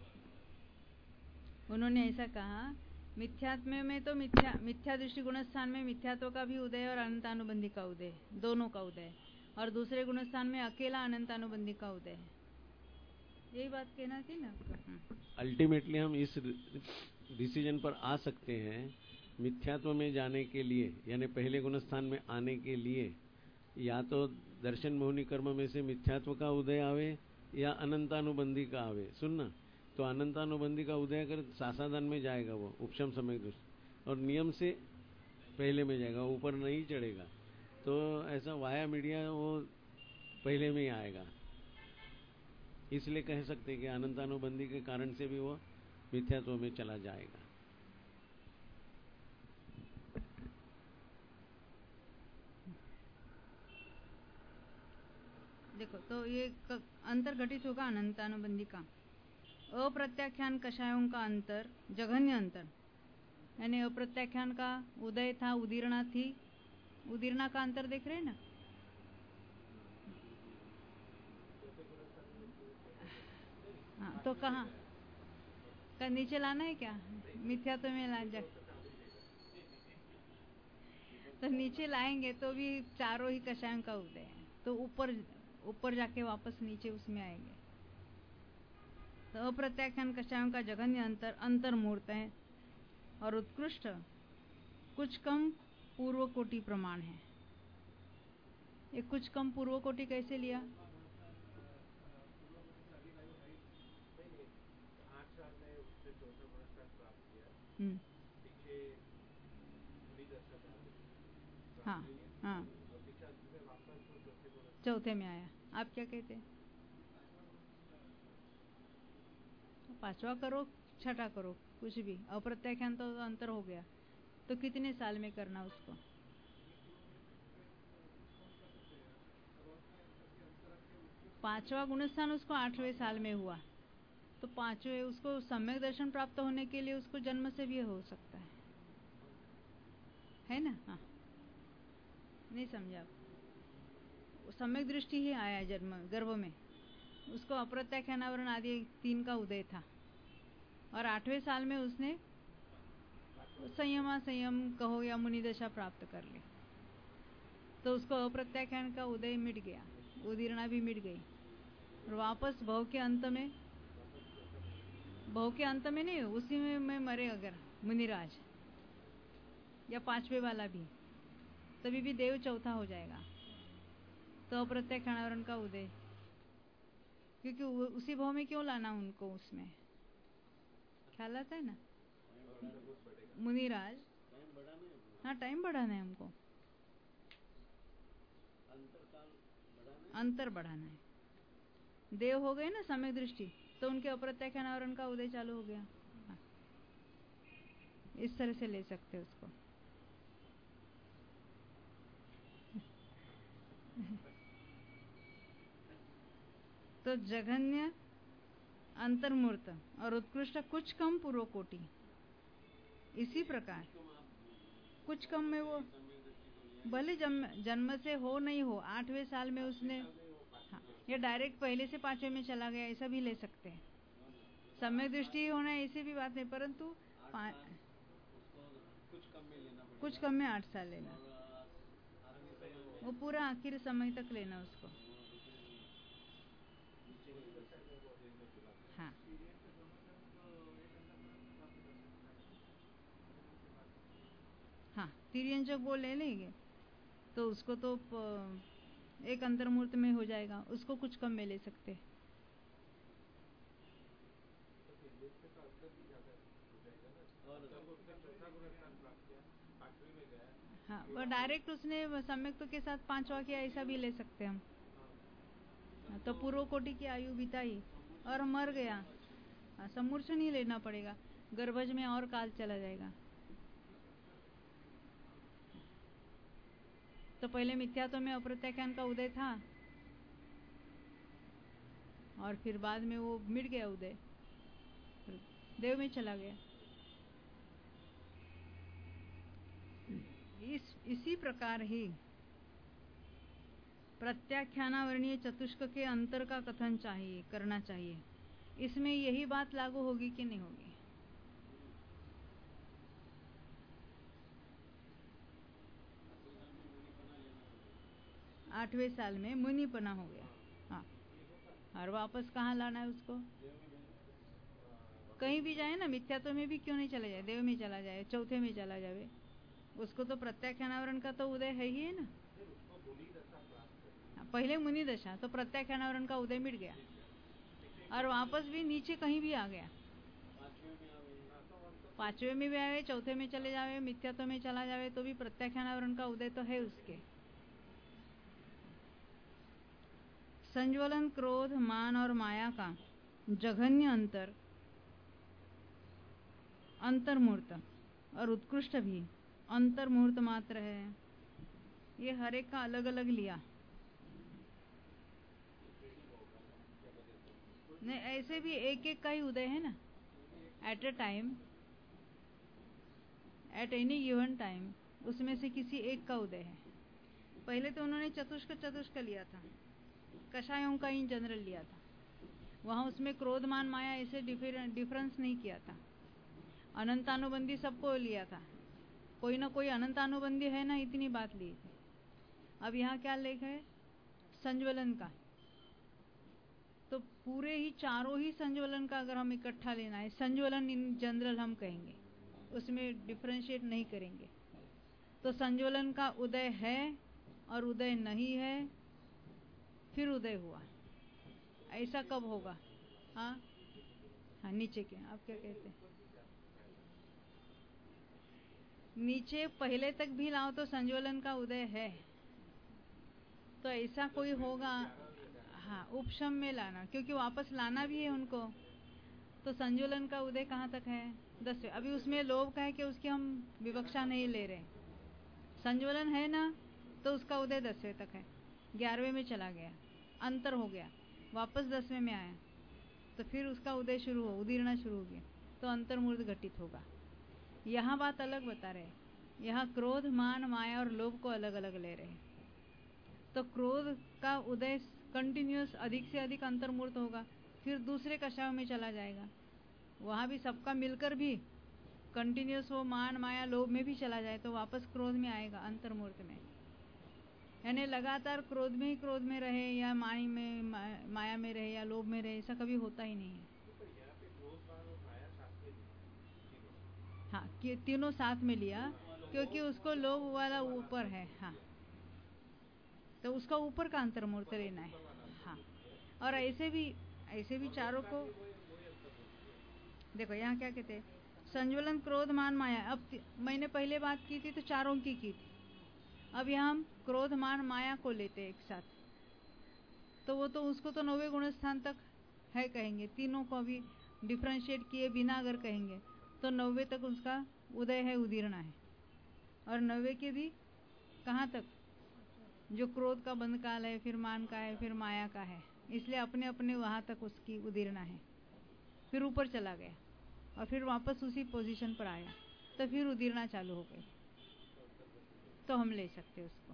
उन्होंने ऐसा कहा, मिथ्यात्व में तो मिथ्या मिथ्या दृष्टि गुणस्थान में मिथ्यात्व का भी उदय और अनंतानुबंधी का उदय, दोनों का उदय, और दूसरे गुणस्थान में अकेला अनंतानुबंधी का उदय है। यही बात कहना थी ना। अल्टीमेटली हम इस डिसीजन पर आ सकते हैं, मिथ्यात्व में जाने के लिए, यानी पहले गुणस्थान में आने के लिए, या तो दर्शन मोहनी कर्म में से मिथ्यात्व का उदय आवे या अनंतानुबंधी का आवे। सुनना, तो अनंतानुबंधी का उदय कर सासादन में जाएगा वो उपशम समय दृष्टि, और नियम से पहले में जाएगा, ऊपर नहीं चढ़ेगा। तो ऐसा वाया मीडिया वो पहले में ही आएगा। इसलिए कह सकते हैं कि अनंतानुबंधी के कारण से भी वो मिथ्यात्व में चला जाएगा। देखो, तो ये अंतर घटित होगा अनंतानुबंधी का। अप्रत्याख्यान कषायों का अंतर, जघन्य अंतर, यानी अप्रत्याख्यान का उदय था, उदीर्णा थी, उदीर्णा का अंतर देख रहे हैं ना। हाँ, तो कहाँ का नीचे लाना है क्या? मिथ्यात्व में ला जा, तो नीचे लाएंगे तो भी चारों ही कषायों का उदय है, तो ऊपर ऊपर जाके वापस नीचे उसमें आएंगे। तो अप्रत्याख्यान कषायों का जघन्य अंतर अंतर मूर्त है और उत्कृष्ट कुछ कम पूर्व कोटि प्रमाण है। ये कुछ कम पूर्व कोटि कैसे लिया? नहीं नहीं, आठ साल में उसने चौथा गुणस्थान प्राप्त किया, हम्म पीछे मुनि दशा प्राप्त हाँ हुई, हाँ और पीछे अंत में वापस वो चौथे गुणस्थान चौथे में आया। आप क्या कहते हैं? पांचवा करो छठा करो कुछ भी, अप्रत्याख्यान तो अंतर हो गया, तो कितने साल में करना उसको? पांचवा गुणस्थान उसको आठवें साल में हुआ, तो पांचवें उसको सम्यक दर्शन प्राप्त होने के लिए उसको जन्म से भी हो सकता है, है ना? हाँ, नहीं समझा? सम्यक दृष्टि ही आया जन्म गर्भ में, उसको अप्रत्याख्यान आवरण आदि तीन का उदय था, और आठवें साल में उसने संयमा संयम कहो या मुनि दशा प्राप्त कर ली, तो उसको अप्रत्याख्यान का उदय मिट गया, उदीर्णा भी मिट गई, और वापस भव के अंत में, भव के अंत में नहीं, उसी में, में मरे अगर मुनिराज या पांचवे वाला भी, तभी भी देव चौथा हो जाएगा, तो अप्रत्याख्यान आवरण का उदय, क्योंकि उसी भाव में क्यों लाना उनको, उसमें ख्याल आता है ना? मुनिराज, हाँ टाइम बढ़ाना है हमको, अंतर बढ़ाना है। देव हो गए ना सम्यक दृष्टि, तो उनके अप्रत्याख्यान आवरण का उदय चालू हो गया। हाँ। इस तरह से ले सकते हैं उसको। तो जघन्य, अंतर्मूर्त और उत्कृष्ट कुछ कम पूर्व कोटि, इसी प्रकार कुछ कम में वो भले जन्म जन्म से हो नहीं हो, आठवें साल में उसने, हाँ, या डायरेक्ट पहले से पांचवें में चला गया, ऐसा भी ले सकते हैं। सम्यक दृष्टि होना ऐसी भी बात नहीं, परंतु कुछ कम में आठ साल लेना, वो पूरा आखिर समय तक लेना उसको। हाँ हाँ, तिर्यंजक वो ले लेंगे तो उसको तो एक अंतर्मूर्त में हो जाएगा, उसको कुछ कम में ले सकते हैं। हाँ, वो डायरेक्ट उसने सम्यक के साथ पांचवा किया, ऐसा भी ले सकते हैं हम। तो पूर्व कोटि की आयु बिताई और मर गया, सम्मूर्छन नहीं लेना पड़ेगा, गर्भज में और काल चला जाएगा। तो पहले मिथ्यात्व में अप्रत्याख्यान का उदय था, और फिर बाद में वो मिट गया उदय, देव में चला गया। इस इसी प्रकार ही प्रत्याख्यानावरणीय चतुष्क के अंतर का कथन चाहिए करना चाहिए। इसमें यही बात लागू होगी कि नहीं होगी? आठवें साल में मुनिपना हो गया, हाँ, और वापस कहाँ लाना है उसको? कहीं भी जाए ना, मिथ्यात्व में भी क्यों नहीं चला जाए, देव में चला जाए, चौथे में चला जाए, उसको तो प्रत्याख्यानावरण का तो उदय है ही है ना। पहले मुनि दशा, तो प्रत्याख्यानावरण का उदय मिट गया, और वापस भी नीचे कहीं भी आ गया, पांचवे में भी आवे, चौथे में चले जावे, मिथ्यात्व में चला जावे, तो भी प्रत्याख्यानावरण का उदय तो है उसके। संज्वलन, क्रोध, मान और माया का जघन्य अंतर, अंतर्मूर्त और उत्कृष्ट भी अंतर्मूर्त मात्र है। ये हर एक का अलग अलग लिया, नहीं ऐसे भी एक एक का ही उदय है ना, at a time, at any given time, उसमें से किसी एक का उदय है। पहले तो उन्होंने चतुष्क चतुष्क लिया था, कषायों का इन जनरल लिया था, वहां उसमें क्रोध मान माया ऐसे डिफरेंस नहीं किया था, अनंतानुबंधी सबको लिया था, कोई ना कोई अनंतानुबंधी है ना, इतनी बात ली थी। अब यहाँ क्या लेख है? संज्वलन का, तो पूरे ही चारों ही संज्वलन का अगर हम इकट्ठा लेना है, संज्वलन इन जनरल हम कहेंगे, उसमें डिफरेंशिएट नहीं करेंगे। तो संज्वलन का उदय है और उदय नहीं है, फिर उदय हुआ, ऐसा कब होगा? हाँ हाँ, नीचे के आप क्या कहते हैं? नीचे पहले तक भी लाओ तो संज्वलन का उदय है, तो ऐसा कोई होगा। हाँ, उपशम में लाना, क्योंकि वापस लाना भी है उनको, तो संज्वलन का उदय कहाँ तक है? दसवें। अभी उसमें लोभ का है कि उसकी हम विवक्षा नहीं ले रहे, संज्वलन है ना, तो उसका उदय दसवें तक है, ग्यारहवें में चला गया, अंतर हो गया, वापस दसवें में आया, तो फिर उसका उदय शुरू हो, उदीरना शुरू हो गया, तो अंतर्मूर्त घटित होगा। यहाँ बात अलग बता रहे, यहाँ क्रोध, मान, माया और लोभ को अलग अलग ले रहे। तो क्रोध का उदय कंटिन्यूअस अधिक से अधिक अंतर्मूर्त होगा, फिर दूसरे कषायों में चला जाएगा, वहाँ भी सबका मिलकर भी कंटिन्यूअस वो मान, माया, लोभ में भी चला जाए तो वापस क्रोध में आएगा, अंतर्मूर्त में। यानी लगातार क्रोध में ही क्रोध में रहे, या माया में मा, माया में रहे, या लोभ में रहे, ऐसा कभी होता ही नहीं है। हाँ, कि तीनों साथ में लिया, क्योंकि उसको लोभ वाला ऊपर है। हाँ, तो उसका ऊपर का अंतर्मूर्त लेना है। हाँ, और ऐसे भी ऐसे भी चारों को देखो, यहाँ क्या कहते हैं, संज्वलन, क्रोध, मान, माया। अब मैंने पहले बात की थी तो चारों की की थी, अब यहाँ हम क्रोध, मान, माया को लेते हैं एक साथ, तो वो तो उसको तो नौवे गुण स्थान तक है कहेंगे, तीनों को भी डिफ्रेंशिएट किए बिना अगर कहेंगे तो नौवे तक उसका उदय है, उदीरना है। और नौवे के भी कहाँ तक? जो क्रोध का बंध काल है, फिर मान का है, फिर माया का है, इसलिए अपने अपने वहाँ तक उसकी उदीरना है, फिर ऊपर चला गया और फिर वापस उसी पोजीशन पर आया, तो फिर उदीरना चालू हो गई, तो हम ले सकते उसको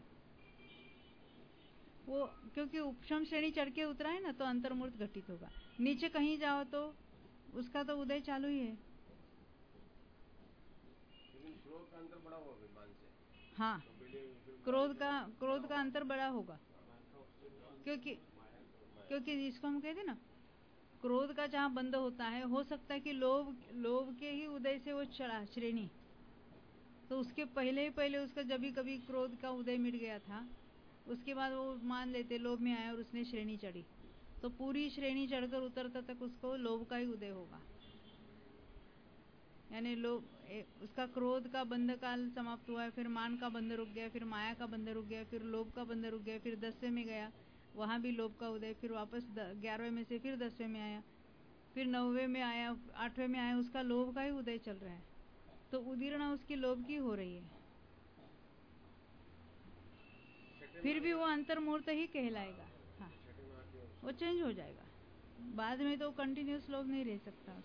वो, क्योंकि उपशम श्रेणी चढ़ के उतरा है ना, तो अंतर्मूर्त घटित होगा। नीचे कहीं जाओ तो उसका तो उदय चालू ही है। लेकिन क्रोध का अंतर बड़ा होगा मान से। हाँ, क्रोध का क्रोध का अंतर बड़ा होगा, क्योंकि क्योंकि जिसको हम कहते हैं ना, क्रोध का जहाँ बंद होता है, हो सकता है कि लोभ लोभ के ही उदय से वो चढ़ा श्रेणी, तो उसके पहले ही पहले उसका जब भी कभी क्रोध का उदय मिट गया था, उसके बाद वो मान लेते लोभ में आया और उसने श्रेणी चढ़ी, तो पूरी श्रेणी चढ़कर उतरता तक उसको लोभ का ही उदय होगा। यानी लोभ, उसका क्रोध का बंध काल समाप्त हुआ है, फिर मान का बंध रुक गया, फिर माया का बंध रुक गया, फिर लोभ का बंध रुक गया, फिर दसवें में गया, वहाँ भी लोभ का उदय, फिर वापस ग्यारहवें में से फिर दसवें में आया, फिर नौवे में आया, आठवें में आया, उसका लोभ का ही उदय चल रहा है, तो उदीरना उसकी लोभ की हो रही है, फिर भी वो अंतर्मूर्त ही कहलाएगा। हाँ, वो चेंज हो जाएगा, बाद में तो कंटिन्यूस लोभ नहीं रह सकता,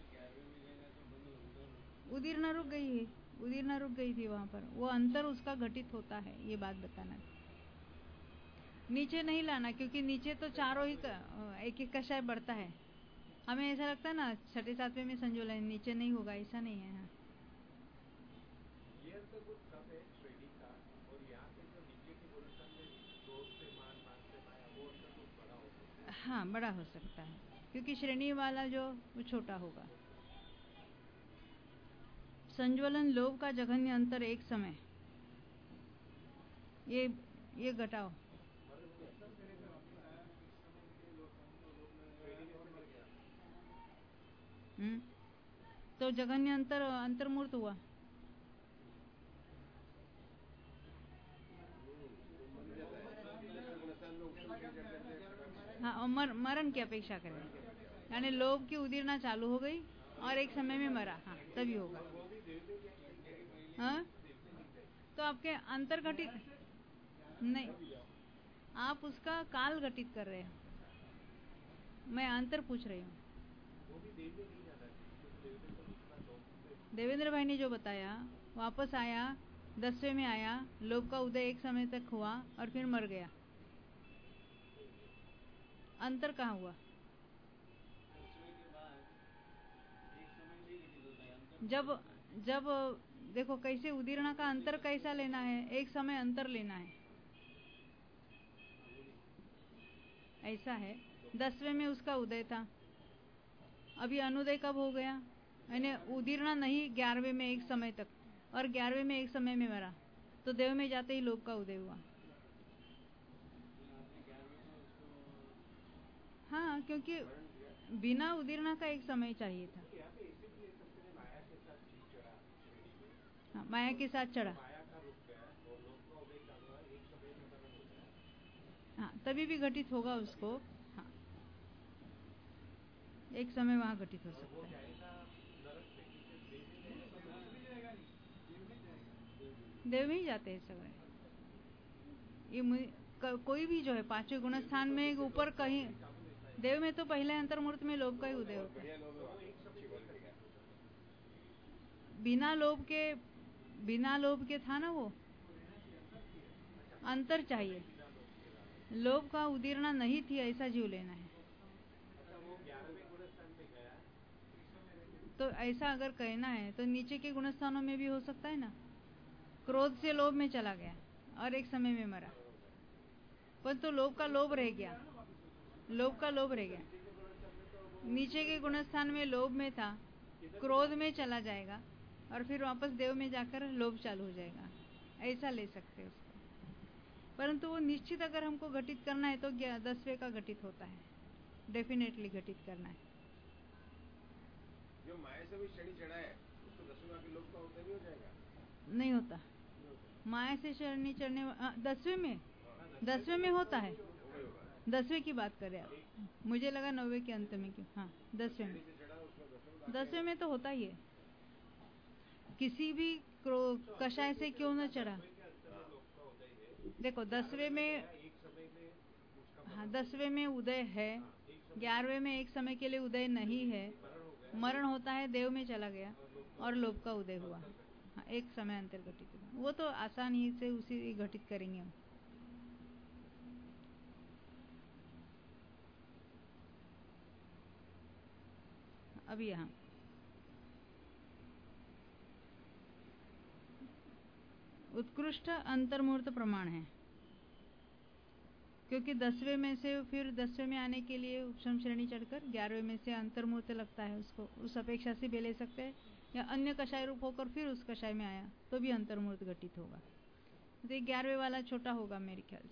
उदीरना रुक गई है, उदीरना रुक गई थी वहाँ पर, वो अंतर उसका घटित होता है, ये बात बताना। नीचे नहीं लाना, क्योंकि नीचे तो चारों ही एक एक कषाय बढ़ता है, हमें ऐसा लगता है ना छठे सातवें में संज्वलन, नीचे नहीं होगा, ऐसा नहीं है। हाँ, ये तो कुछ कम है श्रेणी का, और यहाँ पे जो नीचे के गुणस्थान में क्रोध से मान, मान से माया, वो अंतर कुछ बड़ा हो सकता है। हाँ, बड़ा हो सकता है, क्योंकि श्रेणी वाला जो वो छोटा होगा। संज्वलन, लोभ का जघन्य अंतर एक समय, ये ये घटाओ। हम्म, तो जघन्य अंतर अंतर्मूर्त हुआ, हाँ, और मर, मरण की अपेक्षा करें, यानी लोभ की उदीरना चालू हो गई और एक समय में मरा, हाँ तभी होगा। हाँ, तो आपके अंतर घटित नहीं, आप उसका काल घटित कर रहे हो, मैं अंतर पूछ रही हूँ। देवेंद्र भाई ने जो बताया, वापस आया, दसवें में आया, लोभ का उदय एक समय तक हुआ और फिर मर गया, अंतर कहाँ हुआ? जब जब देखो कैसे उदीरना का अंतर कैसा लेना है, एक समय अंतर लेना है, ऐसा है। दसवें में उसका उदय था, अभी अनुदय कब हो गया? यानी उदीरना नहीं, ग्यारहवें में एक समय तक, और ग्यारहवें में एक समय में मरा, तो देव में जाते ही लोभ का उदय हुआ, हाँ, क्योंकि बिना उदीर्णा का एक समय चाहिए था। यहाँ पे ऐसे भी ले सकते हैं, माया के साथ जीव चढ़ा श्रेणी में, हाँ, माया के साथ चढ़ा। माया का रुक गया और लोक का उदय का हुआ, एक समय में मरण हो गया। हाँ, तभी भी घटित होगा उसको। हाँ, एक समय वहाँ घटित हो वो सकता है। जाएगा नरक में, किसे देव में जाएगा? देव में ही जाते हैं सगळे। ये मु- क- कोई भी जो है पांचवें गुण स्थान में ऊपर कहीं, देव में तो पहले अंतर्मूर्त में लोभ का ही उदय होता है। बिना लोभ के, बिना लोभ के था ना वो, अंतर चाहिए। लोभ का उदीर्णा नहीं थी ऐसा जीव लेना है। अच्छा, वो ग्यारहवें गुण स्थान में गया, तो ऐसा अगर कहना है तो नीचे के गुण स्थानों में भी हो सकता है ना। क्रोध से लोभ में चला गया और एक समय में मरा, पर तो लोभ का लोभ रह गया, लोभ का लोभ रह गया। नीचे के गुण स्थान में लोभ में था, क्रोध में चला जाएगा और फिर वापस देव में जाकर लोभ चालू हो जाएगा, ऐसा ले सकते हैं उसको। परंतु वो निश्चित अगर हमको घटित करना है तो दसवें का घटित होता है, डेफिनेटली घटित करना है। जो माया से भी शनि चढ़ा है उसको दसवें के लोक का उदय भी हो जाएगा? नहीं होता। माया से शनि चढ़ने वा- दसवें में, दसवें में होता है। दसवें की बात करें आप, मुझे लगा नौवे के अंत में क्यों। हाँ, दसवें में, दसवें में तो होता ही है। किसी भी क्रो- कषाय से क्यों न चढ़ा, देखो दसवें में, एक समय में उसका हाँ दसवें में उदय है, ग्यारहवें में एक समय के लिए उदय नहीं है, मरण होता है, देव में चला गया और लोभ का उदय हुआ। हाँ, एक समय अंतर घटित हुआ, वो तो आसानी से उसी घटित करेंगे हम। अब यहाँ उत्कृष्ट अंतर्मूर्त प्रमाण है, क्योंकि दसवें में से फिर दसवें में आने के लिए उपशम श्रेणी चढ़कर ग्यारहवें में से अंतर्मूर्त लगता है, उसको उस अपेक्षा से भी ले सकते हैं, या अन्य कषाय रूप होकर फिर उस कषाय में आया तो भी अंतर्मूर्त घटित होगा। तो ग्यारहवें वाला छोटा होगा मेरे ख्याल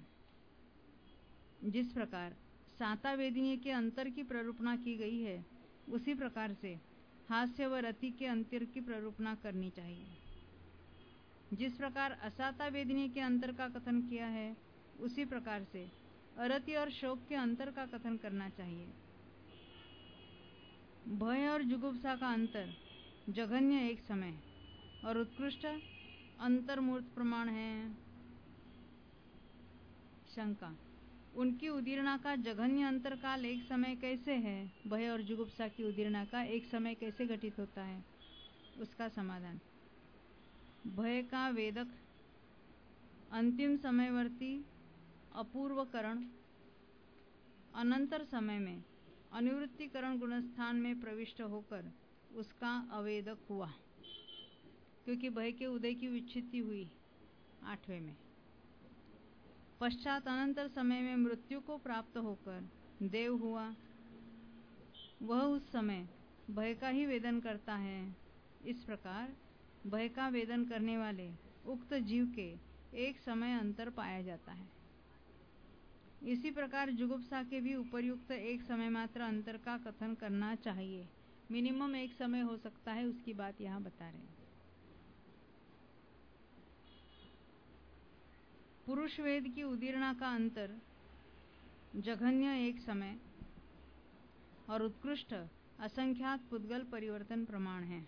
से। जिस प्रकार साता वेदिनी के अंतर की प्ररूपणा की गई है, उसी प्रकार से हास्य व रति के अंतर की प्ररूपणा करनी चाहिए। जिस प्रकार असाता वेदिनी के अंतर का कथन किया है, उसी प्रकार से अरति और शोक के अंतर का कथन करना चाहिए। भय और जुगुप्सा का अंतर जघन्य एक समय और उत्कृष्ट अंतर्मूर्त प्रमाण है। शंका, उनकी उदीर्णा का जघन्य अंतर काल एक समय कैसे है, भय और जुगुप्सा की उदीर्णा का एक समय कैसे घटित होता है? उसका समाधान, भय का वेदक अंतिम समयवर्ती अपूर्वकरण अनंतर समय में अनुवृत्तिकरण गुणस्थान में प्रविष्ट होकर उसका अवेदक हुआ, क्योंकि भय के उदय की विच्छित्ति हुई आठवें में। पश्चात अनंतर समय में मृत्यु को प्राप्त होकर देव हुआ, वह उस समय भय का ही वेदन करता है। इस प्रकार भय का वेदन करने वाले उक्त जीव के एक समय अंतर पाया जाता है। इसी प्रकार जुगुप्सा के भी उपर्युक्त एक समय मात्र अंतर का कथन करना चाहिए। मिनिमम एक समय हो सकता है, उसकी बात यहाँ बता रहे हैं। पुरुष वेद की उदीर्णा का अंतर जघन्य एक समय और उत्कृष्ट असंख्यात पुद्गल परिवर्तन प्रमाण है।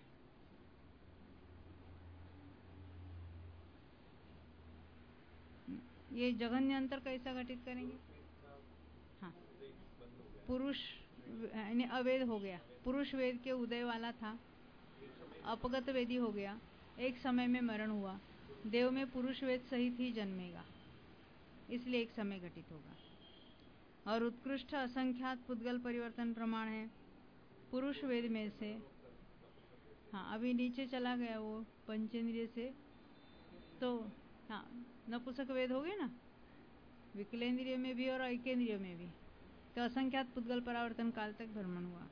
ये जघन्य अंतर कैसा घटित करेंगे? हाँ, पुरुष यानी अवेद हो गया, पुरुष वेद के उदय वाला था, अपगत वेदी हो गया, एक समय में मरण हुआ, देव में पुरुष वेद सहित ही जन्मेगा, इसलिए एक समय घटित होगा। और उत्कृष्ट असंख्यात पुद्गल परिवर्तन प्रमाण है। पुरुष वेद में से, हाँ अभी नीचे चला गया वो पंचेंद्रिय से, तो हाँ नपुंसक वेद हो गए ना, विकलेंद्रिय में भी और ऐकेंद्रिय में भी, तो असंख्यात पुद्गल परावर्तन काल तक भ्रमण हुआ।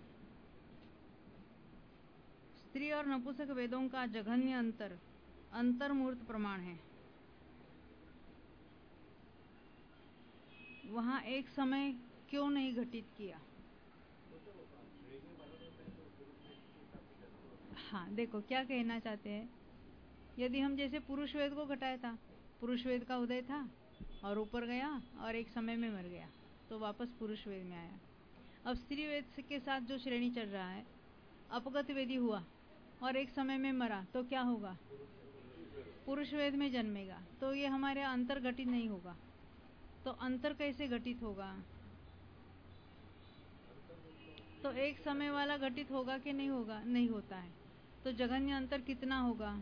स्त्री और नपुंसक वेदों का जघन्य अंतर अंतर्मूर्त प्रमाण है। वहां एक समय क्यों नहीं घटित किया? हाँ, देखो क्या कहना चाहते हैं। यदि हम जैसे पुरुष वेद को घटाया था, पुरुष वेद का उदय था और ऊपर गया और एक समय में मर गया, तो वापस पुरुष वेद में आया। अब स्त्री वेद के साथ जो श्रेणी चल रहा है, अपगत वेदी हुआ और एक समय में मरा, तो क्या होगा? पुरुष वेद में जन्मेगा। तो ये हमारे अंतर घटित नहीं होगा। तो अंतर कैसे घटित होगा? तो एक समय वाला घटित होगा कि नहीं होगा? नहीं होता है। तो जघन्य अंतर कितना होगा?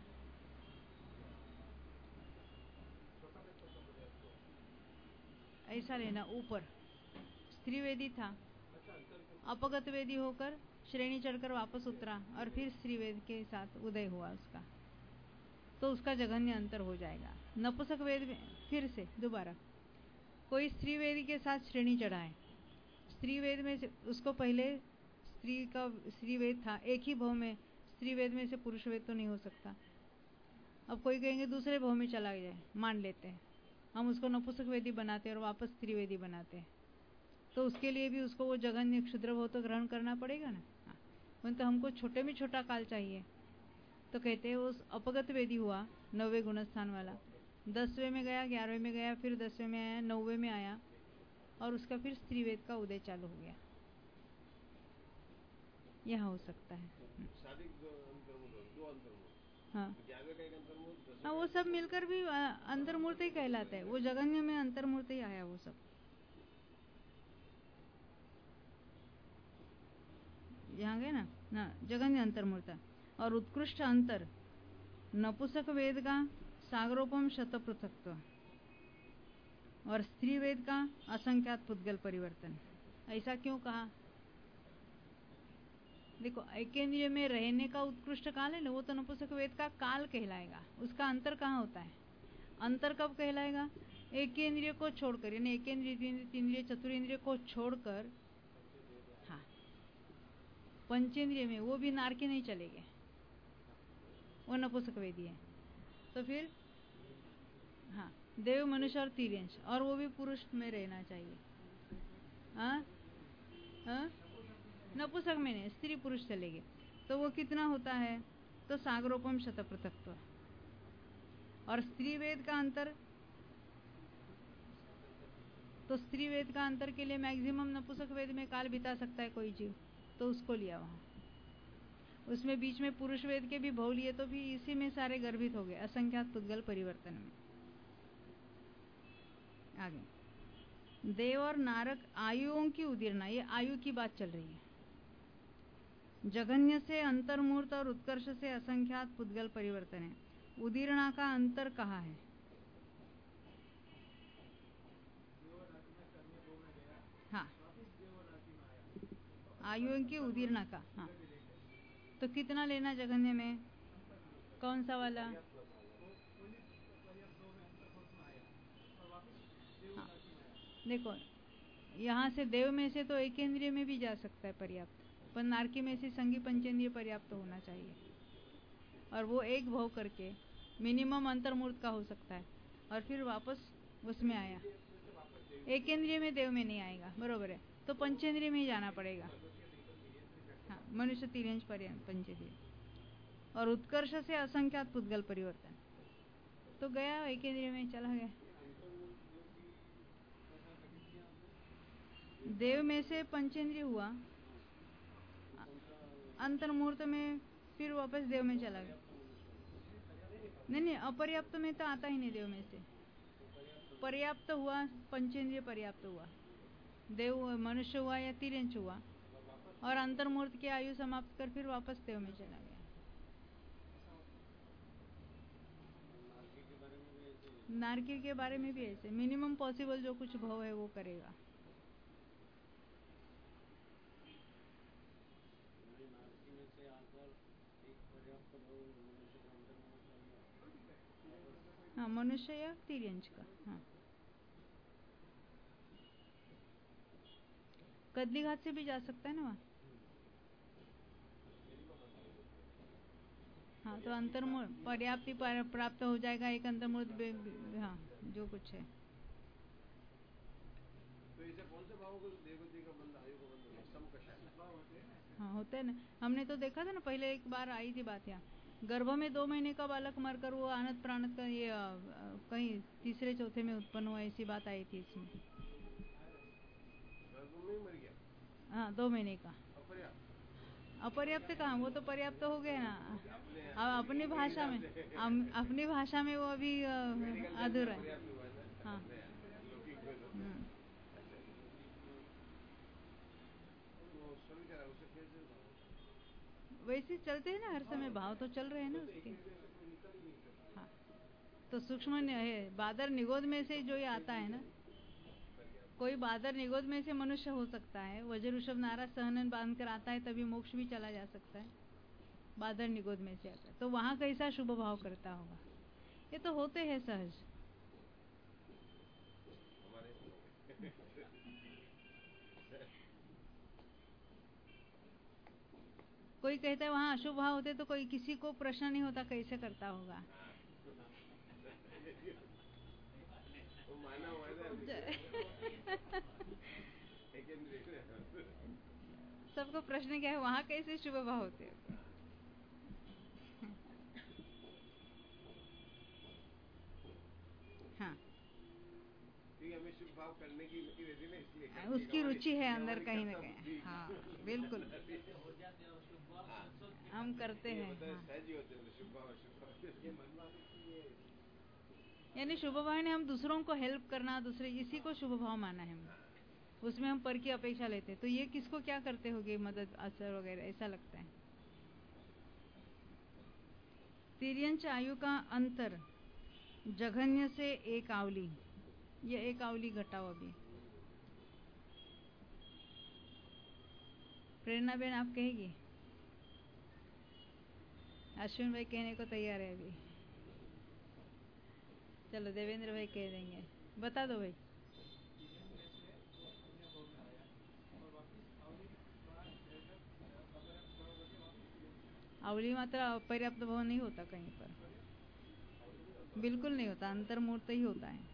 ऐसा लेना, ऊपर स्त्री वेदी था, अपगत वेदी होकर श्रेणी चढ़कर वापस उतरा और फिर स्त्री वेद के साथ उदय हुआ उसका, तो उसका जघन्य अंतर हो जाएगा। नपुंसक वेद में फिर से दोबारा कोई स्त्री वेद के साथ श्रेणी चढ़ा है, स्त्री वेद में से उसको पहले स्त्री का स्त्री वेद था, एक ही भाव में स्त्री वेद में से पुरुष वेद तो नहीं हो सकता। अब कोई कहेंगे दूसरे भाव में चला जाए, मान लेते हैं हम उसको नपुंसक वेदी बनाते हैं और वापस स्त्री वेदी बनाते हैं, तो उसके लिए भी उसको वो जघन्य क्षुद्र भाव तो ग्रहण करना पड़ेगा ना। हाँ, तो हमको छोटे में छोटा काल चाहिए, तो कहते हैं उस अपगत वेदी हुआ नौवे गुणस्थान वाला, दसवें में गया, ग्यारहवें में गया, फिर दसवें में आया, नौवे में आया और उसका फिर स्त्री वेद का उदय चालू हो गया। यह हो सकता है। हाँ हाँ, वो सब मिलकर भी अंतर्मूर्त ही कहलाता है। वो जगन्य में अंतर्मूर्त ही आया वो सब। यहाँ गए ना ना जगन्य अंतर्मूर्त और उत्कृष्ट अंतर नपुंसक वेद का सागरोपम शत पृथक्त्व और स्त्री वेद का असंख्यात पुद्गल परिवर्तन। ऐसा क्यों कहा? देखो, एकेंद्रिय में रहने का उत्कृष्ट काल है ना, वो तो नपुंसक वेद का काल कहलाएगा। उसका अंतर कहाँ होता है? अंतर कब कहलाएगा? एकेंद्रिय को छोड़कर, यानी एकेंद्रिय, द्विंद्रिय, चतुरेंद्रिय को छोड़कर, हाँ, पंचेंद्रिय में वो भी नारकी नहीं चलेंगे, वो नपुंसक वेदी है। तो फिर हाँ, देव, मनुष्य और तिर्यंश, और वो भी पुरुष में रहना चाहिए। हाँ हाँ, नपुंसक में नहीं, स्त्री पुरुष चलेंगे। तो वो कितना होता है? तो सागरोपम शत पृथक्त्व। और स्त्री वेद का अंतर, तो स्त्री वेद का अंतर के लिए मैक्सिमम नपुंसक वेद में काल बिता सकता है कोई जीव, तो उसको लिया वहां। उसमें बीच में पुरुष वेद के भी भाव लिए, तो भी इसी में सारे गर्भित हो गए असंख्यात पुद्गल परिवर्तन में। आगे, देव और नारक आयुओं की उदीर्णा, ये आयु की बात चल रही है। जघन्य से अंतर्मूर्त और उत्कर्ष से असंख्यात पुद्गल परिवर्तन है। उदीर्णा का अंतर कहाँ है? हाँ, आयुओं की उदीर्णा का। हाँ, तो कितना लेना जघन्य में? कौन सा वाला? हाँ, देखो, यहाँ से देव में से तो एकेंद्रिय में भी जा सकता है पर्याप्त, पर नारकी में से संगी पंचेंद्रिय पर्याप्त होना चाहिए। और वो एक भाव करके मिनिमम अंतर्मूर्त का हो सकता है और फिर वापस उसमें आया। एकेंद्रिय में देव में नहीं आएगा, बरोबर है, तो पंचेंद्रिय में ही जाना पड़ेगा। हाँ, मनुष्य, तिर्यंश, पंचेंद्रिय। और उत्कर्ष से असंख्यात पुद्गल परिवर्तन, तो गया एकेंद्रिय में, चला गया। देव में से पंचेंद्रिय हुआ, अंतर्मूर्त में फिर वापस देव में चला गया। नहीं नहीं, अपर्याप्त में तो आता ही नहीं देव में से। पर्याप्त हुआ, पंचेंद्रिय पर्याप्त हुआ, देव मनुष्य हुआ या तिर्यंश हुआ, और अंतर्मूर्त की आयु समाप्त कर फिर वापस देव में चला गया। नारकी के बारे में भी ऐसे मिनिमम पॉसिबल जो कुछ भाव है वो करेगा। हाँ, मनुष्य या तिर्यंश का। हाँ, कदली घाट से भी जा सकता है ना वहाँ। हाँ, तो अंतर्मूर्त पर्याप्ति प्राप्त हो जाएगा, एक अंतर्मूर्त, हाँ, जो कुछ है। तो इसे कौन से भाव को देवगति का बंध आयु का बंध सम कशा भाव होते हैं ना? हाँ होते हैं ना, हमने तो देखा था ना, पहले एक बार आई थी बात यहाँ, गर्भ में दो महीने का बालक मरकर वो आनत प्राणत का ये आ, आ, कहीं तीसरे चौथे में उत्पन्न हुआ, ऐसी बात आई थी इसमें। गर्भ में ही मर गया? हाँ, दो महीने का। अपर्याप्त अपर्याप्त कहाँ, वो तो पर्याप्त हो गया ना। अपने अब अपनी भाषा में, हम- अपनी भाषा में वो अभी अ, अधूरा है। पर्याप्त हुआ है ना? हाँ। लौकिक में तो हम्म। अच्छा वो स्वर्ग जा रहा है, उसे कैसे भाव होता है? वैसे चलते हैं ना, हर समय भाव तो चल रहे हैं ना उसके। हाँ, तो सूक्ष्म है, बादर निगोद में से जो ये आता है ना, कोई बादर निगोद में से मनुष्य हो सकता है, वज्र ऋषभ नारा सहनन बांध कर आता है, तभी मोक्ष भी चला जा सकता है, बादर निगोद में से आता है, तो वहां कैसा शुभ भाव करता होगा, ये तो होते हैं सहज। हमारे हो गए कोई कहता है वहां अशुभ भाव होते, तो कोई किसी को प्रश्न नहीं होता कैसे करता होगा। वो माना हुआ है सबको प्रश्न क्या है, वहां कैसे शुभ भाव होते हैं। हाँ, ठीक है, हमें शुभ भाव करने की रुचि रहती है ना, इसलिए उसकी रुचि है अंदर कहीं ना कहीं। हाँ बिल्कुल, हम करते हैं। हाँ। सहज ही होते हैं शुभ भाव अशुभ भाव, ये मनवाने की ये यानी शुभ भाव ने हम दूसरों को हेल्प करना, दूसरे इसी को शुभ भाव माना है, हम उसमें हम पर की अपेक्षा लेते हैं, तो ये किसको क्या करते होगे, मदद असर वगैरह, ऐसा लगता है। तिर्यंच आयु का अंतर जघन्य से एक आवली, ये एक आवली घटाओ अभी। प्रेरणा बेन आप कहेगी? अश्विन भाई कहने को तैयार है अभी, चलो देवेंद्र भाई कह देंगे, बता दो भाई। आवली मात्र अपर्याप्त भाव नहीं होता कहीं पर, बिल्कुल नहीं होता, अंतर्मूर्त ही होता है।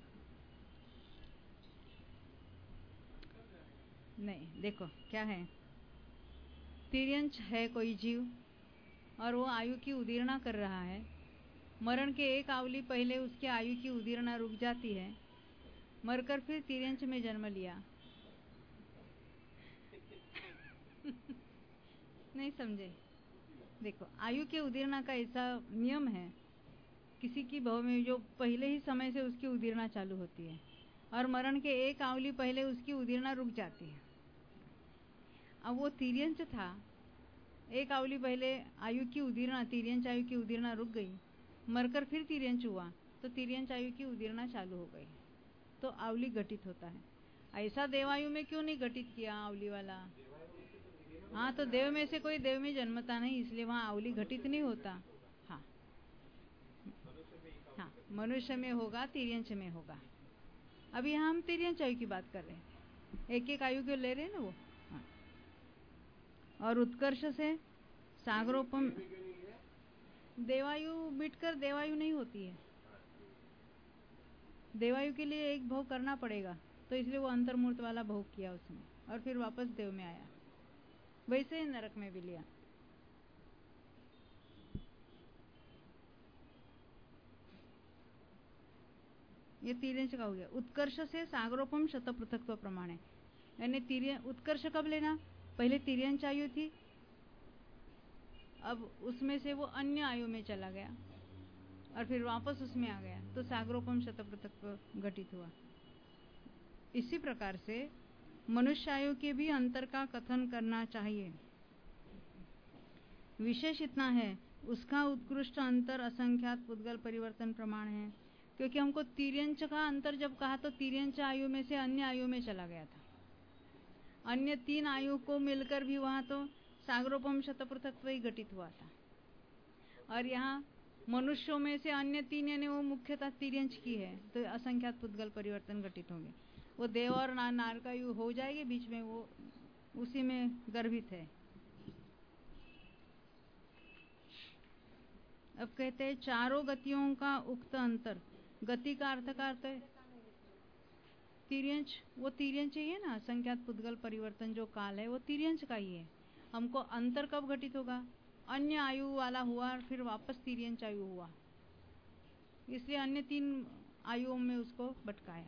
नहीं, देखो क्या है, तिर्यंच है कोई जीव और वो आयु की उदीर्णा कर रहा है, मरण के एक आवली पहले उसके आयु की उदीर्णा रुक जाती है, मरकर फिर तिर्यंच में जन्म लिया। नहीं समझे? देखो, आयु के उदीर्णा का ऐसा नियम है, किसी की भव में जो पहले ही समय से उसकी उदीर्णा चालू होती है और मरण के एक आवली पहले उसकी उदीर्णा रुक जाती है। अब वो तिर्यंच था, एक आवली पहले आयु की उदीर्णा, तिर्यंच आयु की उदीर्णा रुक गई, मरकर फिर तिर्यंच हुआ, तो तिर्यंच आयु की उदीर्णा चालू हो गई, तो आवली घटित होता है। ऐसा देवायु में क्यों नहीं घटित किया आवली वाला? हाँ, तो देव में से कोई देव में जन्मता नहीं, इसलिए वहाँ आवली घटित नहीं होता। हाँ हाँ, मनुष्य में होगा, तिर्यंच में होगा। अभी यहाँ हम तिर्यंच आयु की बात कर रहे हैं, एक एक आयु को ले रहे हैं ना वो। हाँ। और उत्कर्ष से सागरोपम, देवायु मिटकर देवायु नहीं होती है, देवायु के लिए एक भोग करना पड़ेगा, तो इसलिए वो अंतर्मूर्त वाला भोग किया उसने और फिर वापस देव में आया, वैसे ही नरक में भी लिया। ये तिर्यंच का हो गया। उत्कर्ष से सागरोपम शत पृथक्त्व प्रमाण है, यानी तिर्य उत्कर्ष कब लेना, पहले तिर्यंच आयु थी, अब उसमें से वो अन्य आयु में चला गया और फिर वापस उसमें आ गया, तो सागरोपम शत पृथक्त्व घटित हुआ। इसी प्रकार से मनुष्य आयु के भी अंतर का कथन करना चाहिए। विशेष इतना है, उसका उत्कृष्ट अंतर असंख्यात पुद्गल परिवर्तन प्रमाण है, क्योंकि हमको तिर्यंच का अंतर जब कहा तो तिर्यंच आयु में से अन्य आयु में चला गया था, अन्य तीन आयु को मिलकर भी वहां तो सागरोपम शतपृथक्त्व ही घटित हुआ था, और यहाँ मनुष्यों में से अन्य तीन यानी वो मुख्यतः तिर्यंच की है, तो असंख्यात पुद्गल परिवर्तन घटित होंगे, वो देव और ना, नार का यु हो जाएगी, बीच में वो उसी में गर्भित है। अब कहते हैं चारों गतियों का उक्त अंतर, गति का अर्थ का अर्थ है तिर्यंच, वो तिर्यंच ही है ना, असंख्यात पुद्गल परिवर्तन जो काल है वो तिर्यंच का ही है। हमको अंतर कब घटित होगा? अन्य आयु वाला हुआ और फिर वापस तिर्यंच आयु हुआ, इसलिए अन्य तीन आयुओं में उसको भटकाया।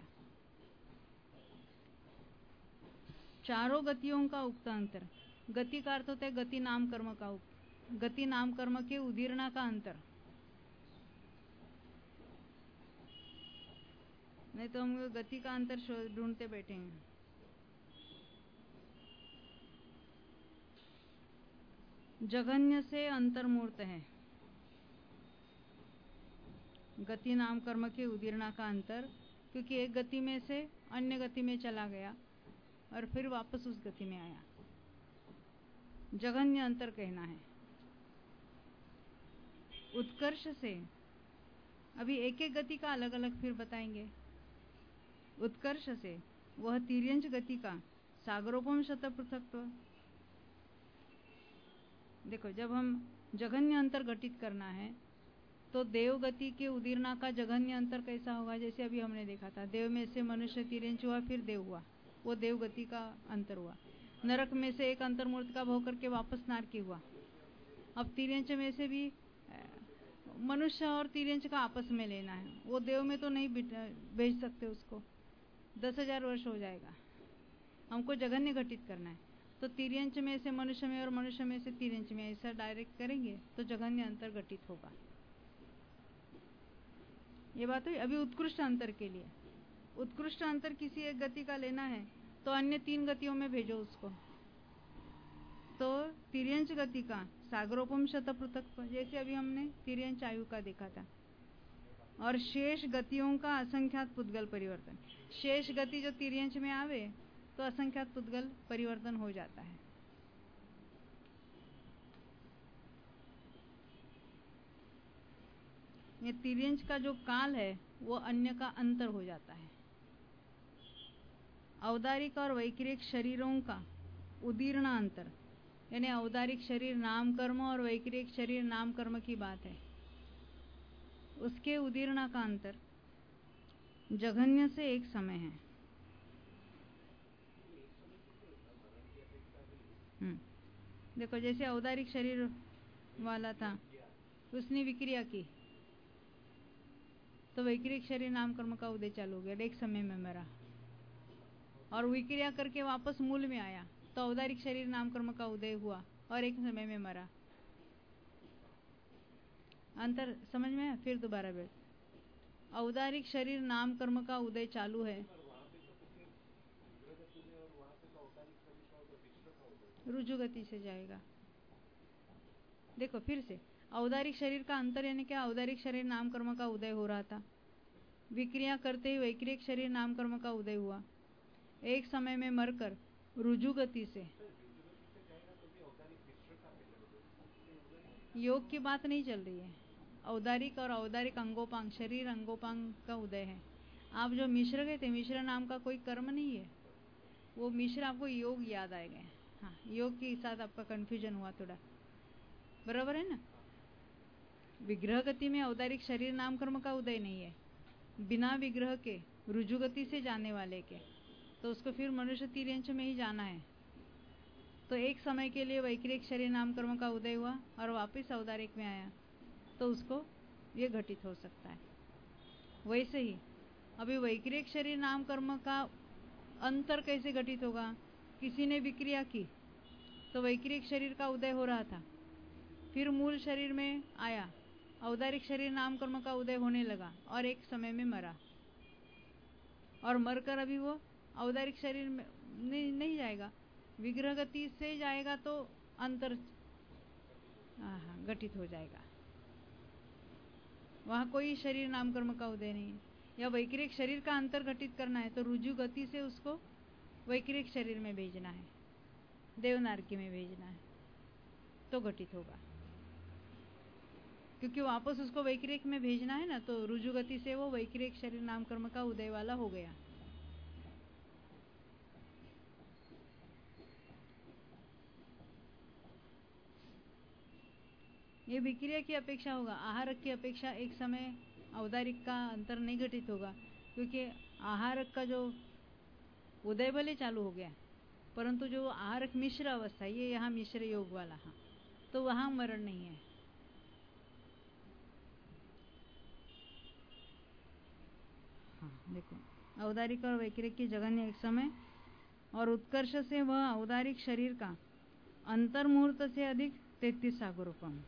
चारों गतियों का उक्त अंतर, गति का अर्थ होता है गति नाम कर्म का उक्त, गति नाम कर्म के उदीर्णा का अंतर। नहीं तो हम गति का अंतर ढूंढते बैठेंगे। जघन्य से अंतर्मूर्त है, गति नाम कर्म के उदीर्णा का अंतर, क्योंकि एक गति में से अन्य गति में चला गया और फिर वापस उस गति में आया, जघन्य अंतर कहना है। उत्कर्ष से, अभी एक एक गति का अलग अलग फिर बताएंगे। उत्कर्ष से वह तिर्यंच गति का सागरोपम शत पृथक्त्व। देखो, जब हम जघन्य अंतर घटित करना है तो देव गति के उदीर्णा का जघन्य अंतर कैसा होगा? जैसे अभी हमने देखा था, देव में से मनुष्य तिर्यंच हुआ, फिर देव हुआ, वो देव गति का अंतर हुआ। नरक में से एक अंतर्मूर्त का भोग करके वापस नारकी हुआ। अब तिर्यंच में से भी मनुष्य और तिर्यंच का आपस में लेना है, वो देव में तो नहीं भेज सकते उसको, दस हजार वर्ष हो जाएगा। हमको जघन्य घटित करना है तो तिर्यंच में से मनुष्य में और मनुष्य में से तिर्यंच में, ऐसा डायरेक्ट करेंगे तो जघन्य अंतर घटित होगा। ये बात हुई। अभी उत्कृष्ट अंतर के लिए, उत्कृष्ट अंतर किसी एक गति का लेना है तो अन्य तीन गतियों में भेजो उसको, तो तिर्यंच गति का सागरोपम शत पृथक्त्व, जैसे अभी हमने तिर्यंच आयु का देखा था। और शेष गतियों का असंख्यात पुद्गल परिवर्तन, शेष गति जो तिर्यंच में आवे तो असंख्यात पुद्गल परिवर्तन हो जाता है। ये तिर्यंच का जो काल है वो अन्य का अंतर हो जाता है। औदारिक और वैक्रिक शरीरों का उदीर्ण अंतर, यानी औदारिक शरीर नाम कर्म और वैक्रिक शरीर नाम कर्म की बात है, उसके उदीर्ण का अंतर जघन्य से एक समय है। हम्म देखो, जैसे औदारिक शरीर वाला था, उसने विक्रिया की तो वैक्रिक शरीर नाम कर्म का उदय चालू हो गया, एक समय में मरा, और विक्रिया करके वापस मूल में आया तो औदारिक शरीर नाम कर्म का उदय हुआ और एक समय में मरा। अंतर समझ में है? फिर दोबारा बैठ, औदारिक शरीर नाम कर्म का उदय चालू है, रुजु गति से जाएगा। देखो फिर से, औदारिक शरीर का अंतर यानी क्या? औदारिक शरीर नाम कर्म का उदय हो रहा था, विक्रिया करते ही वैक्रिक शरीर नाम कर्म का उदय हुआ, एक समय में मरकर रुजु गति से, योग की बात नहीं चल रही है, औदारिक और औदारिक अंगोपांग, शरीर अंगोपांग का उदय है। आप जो मिश्र गए थे, मिश्र नाम का कोई कर्म नहीं है, वो मिश्र आपको योग याद आए गए। हाँ, योग के साथ आपका कंफ्यूजन हुआ थोड़ा, बराबर है ना? विग्रह गति में औदारिक शरीर नाम कर्म का उदय नहीं है, बिना विग्रह के रुजु गति से जाने वाले के, तो उसको फिर मनुष्य तिर्यंच में ही जाना है। तो एक समय के लिए वैक्रिक शरीर नाम कर्म का उदय हुआ और वापस औदारिक में आया, तो उसको ये घटित हो सकता है। वैसे ही अभी वैक्रिक शरीर नाम कर्म का अंतर कैसे घटित होगा? किसी ने विक्रिया की तो वैक्रिक शरीर का उदय हो रहा था, फिर मूल शरीर में आया, औदारिक शरीर नाम कर्म का उदय होने लगा और एक समय में मरा, और मरकर अभी वो औदारिक शरीर में नहीं, नहीं जाएगा, विग्रह गति से जाएगा तो अंतर हाँ घटित हो जाएगा, वहाँ कोई शरीर नाम कर्म का उदय नहीं है। या वैक्रिक शरीर का अंतर घटित करना है तो रुजु गति से उसको वैक्रिक शरीर में भेजना है, देवनारकी में भेजना है, तो घटित होगा, क्योंकि वापस उसको वैक्रिक में भेजना है ना, तो रुजु गति से वो वैक्रिक शरीर नाम कर्म का उदय वाला हो गया। ये विक्रिया की अपेक्षा होगा, आहारक की अपेक्षा एक समय औदारिक का अंतर नहीं घटित होगा, क्योंकि आहारक का जो उदय भले चालू हो गया, परंतु जो आहारक मिश्र अवस्था, ये यहाँ मिश्र योग वाला, हाँ, तो वहां मरण नहीं है। हाँ देखो, औदारिक और वैक्रिक की जगन्य एक समय और उत्कर्ष से वह औदारिक शरीर का अंतर्मुहूर्त से अधिक तैतीस सागरोपम।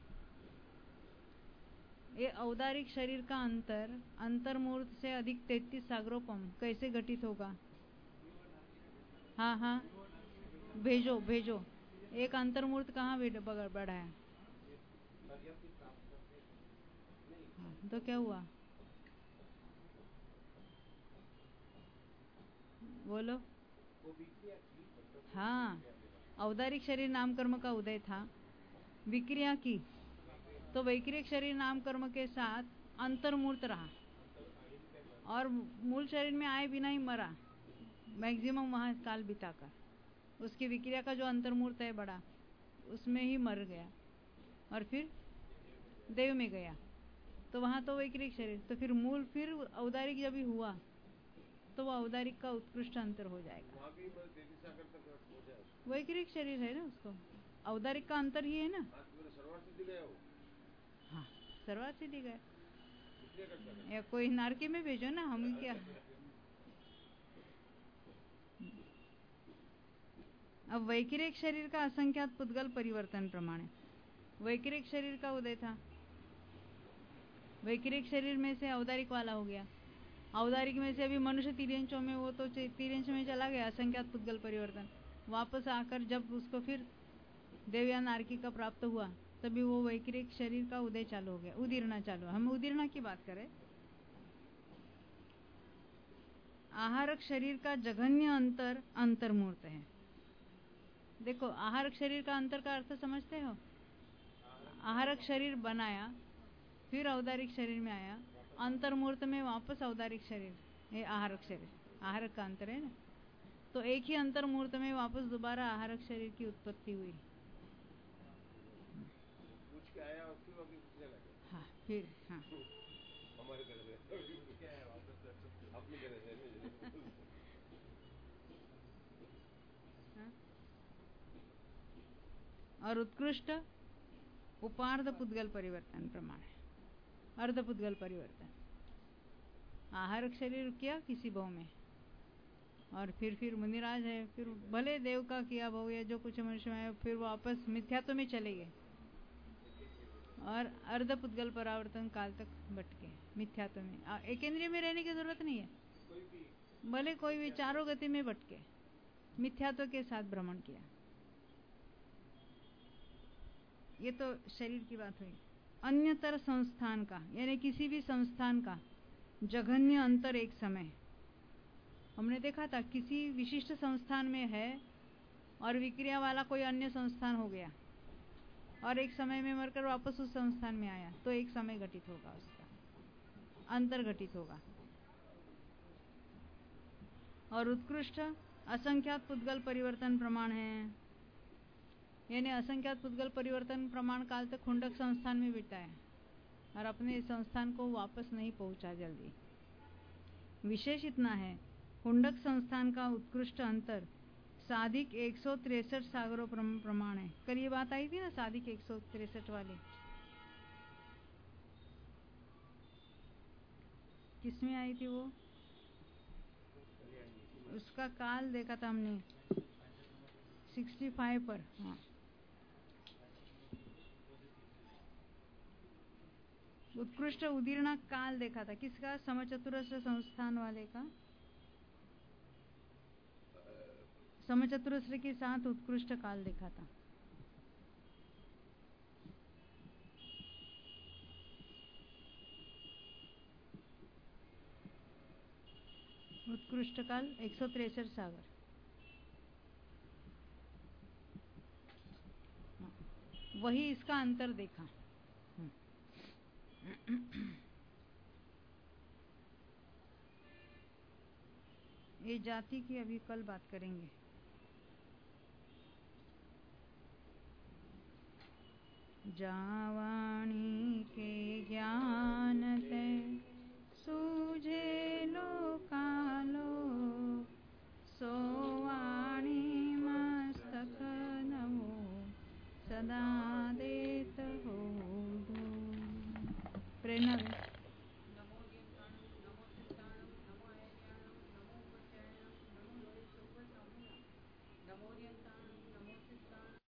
ये औदारिक शरीर का अंतर अंतर्मुहूर्त से अधिक तैतीस सागरोपम कैसे घटित होगा? हाँ हाँ भेजो भेजो, एक अंतर्मुहूर्त कहाँ बढ़ा है? हाँ, तो क्या हुआ बोलो? हाँ, औदारिक शरीर नाम कर्म का उदय था, विक्रिया की, तो वैक्रिक शरीर नाम कर्म के साथ अंतर्मूर्त रहा और मूल शरीर में आए बिना ही मरा, मैक्सिमम वहाँ काल बिताकर। उसकी विक्रिया का जो अंतर्मूर्त है बड़ा, उसमें ही मर गया और फिर देव में गया, तो वहाँ तो वैक्रिक शरीर, तो फिर मूल फिर औदारिक जब ही हुआ तो वो औदारिक का उत्कृष्ट अंतर हो जाएगा। वैक्रिक शरीर है ना, उसको औदारिक का अंतर ही है ना। हाँ, सर्वात सिद्धि गए, या कोई नारकी में भेजो ना, हम क्या। अब वैक्रिक शरीर का असंख्यात पुद्गल परिवर्तन प्रमाण है। वैक्रिक शरीर का उदय था, वैक्रिक शरीर में से औदारिक वाला हो गया, औदारिक में से अभी मनुष्य तिर्यंशों में, वो तो तिर्यंश में चला गया, असंख्यात पुद्गल परिवर्तन। वापस आकर जब उसको फिर देव या नारकी का प्राप्त हुआ, तभी वो वैक्रिक शरीर का उदय चालू हो गया, उदीर्णा चालू। हम उदीर्णा की बात करें। आहारक शरीर का जघन्य अंतर अंतर्मूर्त है। देखो, आहारक शरीर का अंतर का अर्थ समझते हो? आहारक शरीर बनाया, फिर औदारिक शरीर में आया, अंतर्मूर्त में वापस औदारिक शरीर, ये आहारक शरीर, आहारक का अंतर है ना। तो एक ही अंतर्मूर्त में वापस दोबारा आहारक शरीर की उत्पत्ति हुई। पूछ के आया और फिर वापस पूछने लगे। हाँ, फिर हाँ हमारे घर में पूछ के आया वापस दर्शन अपने घर से। हाँ? और उत्कृष्ट उपार्ध पुद्गल परिवर्तन प्रमाण है, अर्ध पुद्गल परिवर्तन। आहारक शरीर किया किसी भाव में, और फिर फिर मुनिराज है, फिर भले देव का किया भाव या जो कुछ मनुष्य में, फिर वापस मिथ्यात्व में चले गए और अर्ध पुद्गल परावर्तन काल तक भटके मिथ्यात्व में। एकेंद्रिय में रहने की जरूरत नहीं है, भले कोई भी चारों गति में भटके, मिथ्यात्व के साथ भ्रमण किया। ये तो शरीर की बात हुई। अन्यतर संस्थान का, यानी किसी भी संस्थान का जघन्य अंतर एक समय, हमने देखा था किसी विशिष्ट संस्थान में है और विक्रिया वाला कोई अन्य संस्थान हो गया और एक समय में मरकर वापस उस संस्थान में आया, तो एक समय घटित होगा, उसका अंतर घटित होगा। और उत्कृष्ट असंख्यात पुद्गल परिवर्तन प्रमाण है, यानी असंख्यात पुद्गल परिवर्तन प्रमाण काल तक खुंडक संस्थान में बिताया और अपने संस्थान को वापस नहीं पहुंचा जल्दी। विशेष इतना है, खुंडक संस्थान का उत्कृष्ट अंतर साधिक एक सौ तिरसठ सागरों प्रमाण है। कल ये बात आई थी ना, साधिक एक सौ तिरसठ वाली, किसमें आई थी वो? उसका काल देखा था हमने पैंसठ पर। हाँ, उत्कृष्ट उदीर्णा काल देखा था किसका? समचतुरस्र संस्थान वाले का। समचतुरस्र के साथ उत्कृष्ट काल देखा था। उत्कृष्ट काल एक सौ तिरसठ सागर। वही इसका अंतर देखा। ये जाति की अभी कल बात करेंगे। जावाणी के ज्ञान ते सूझे लो कालो सो प्रेरणा दें।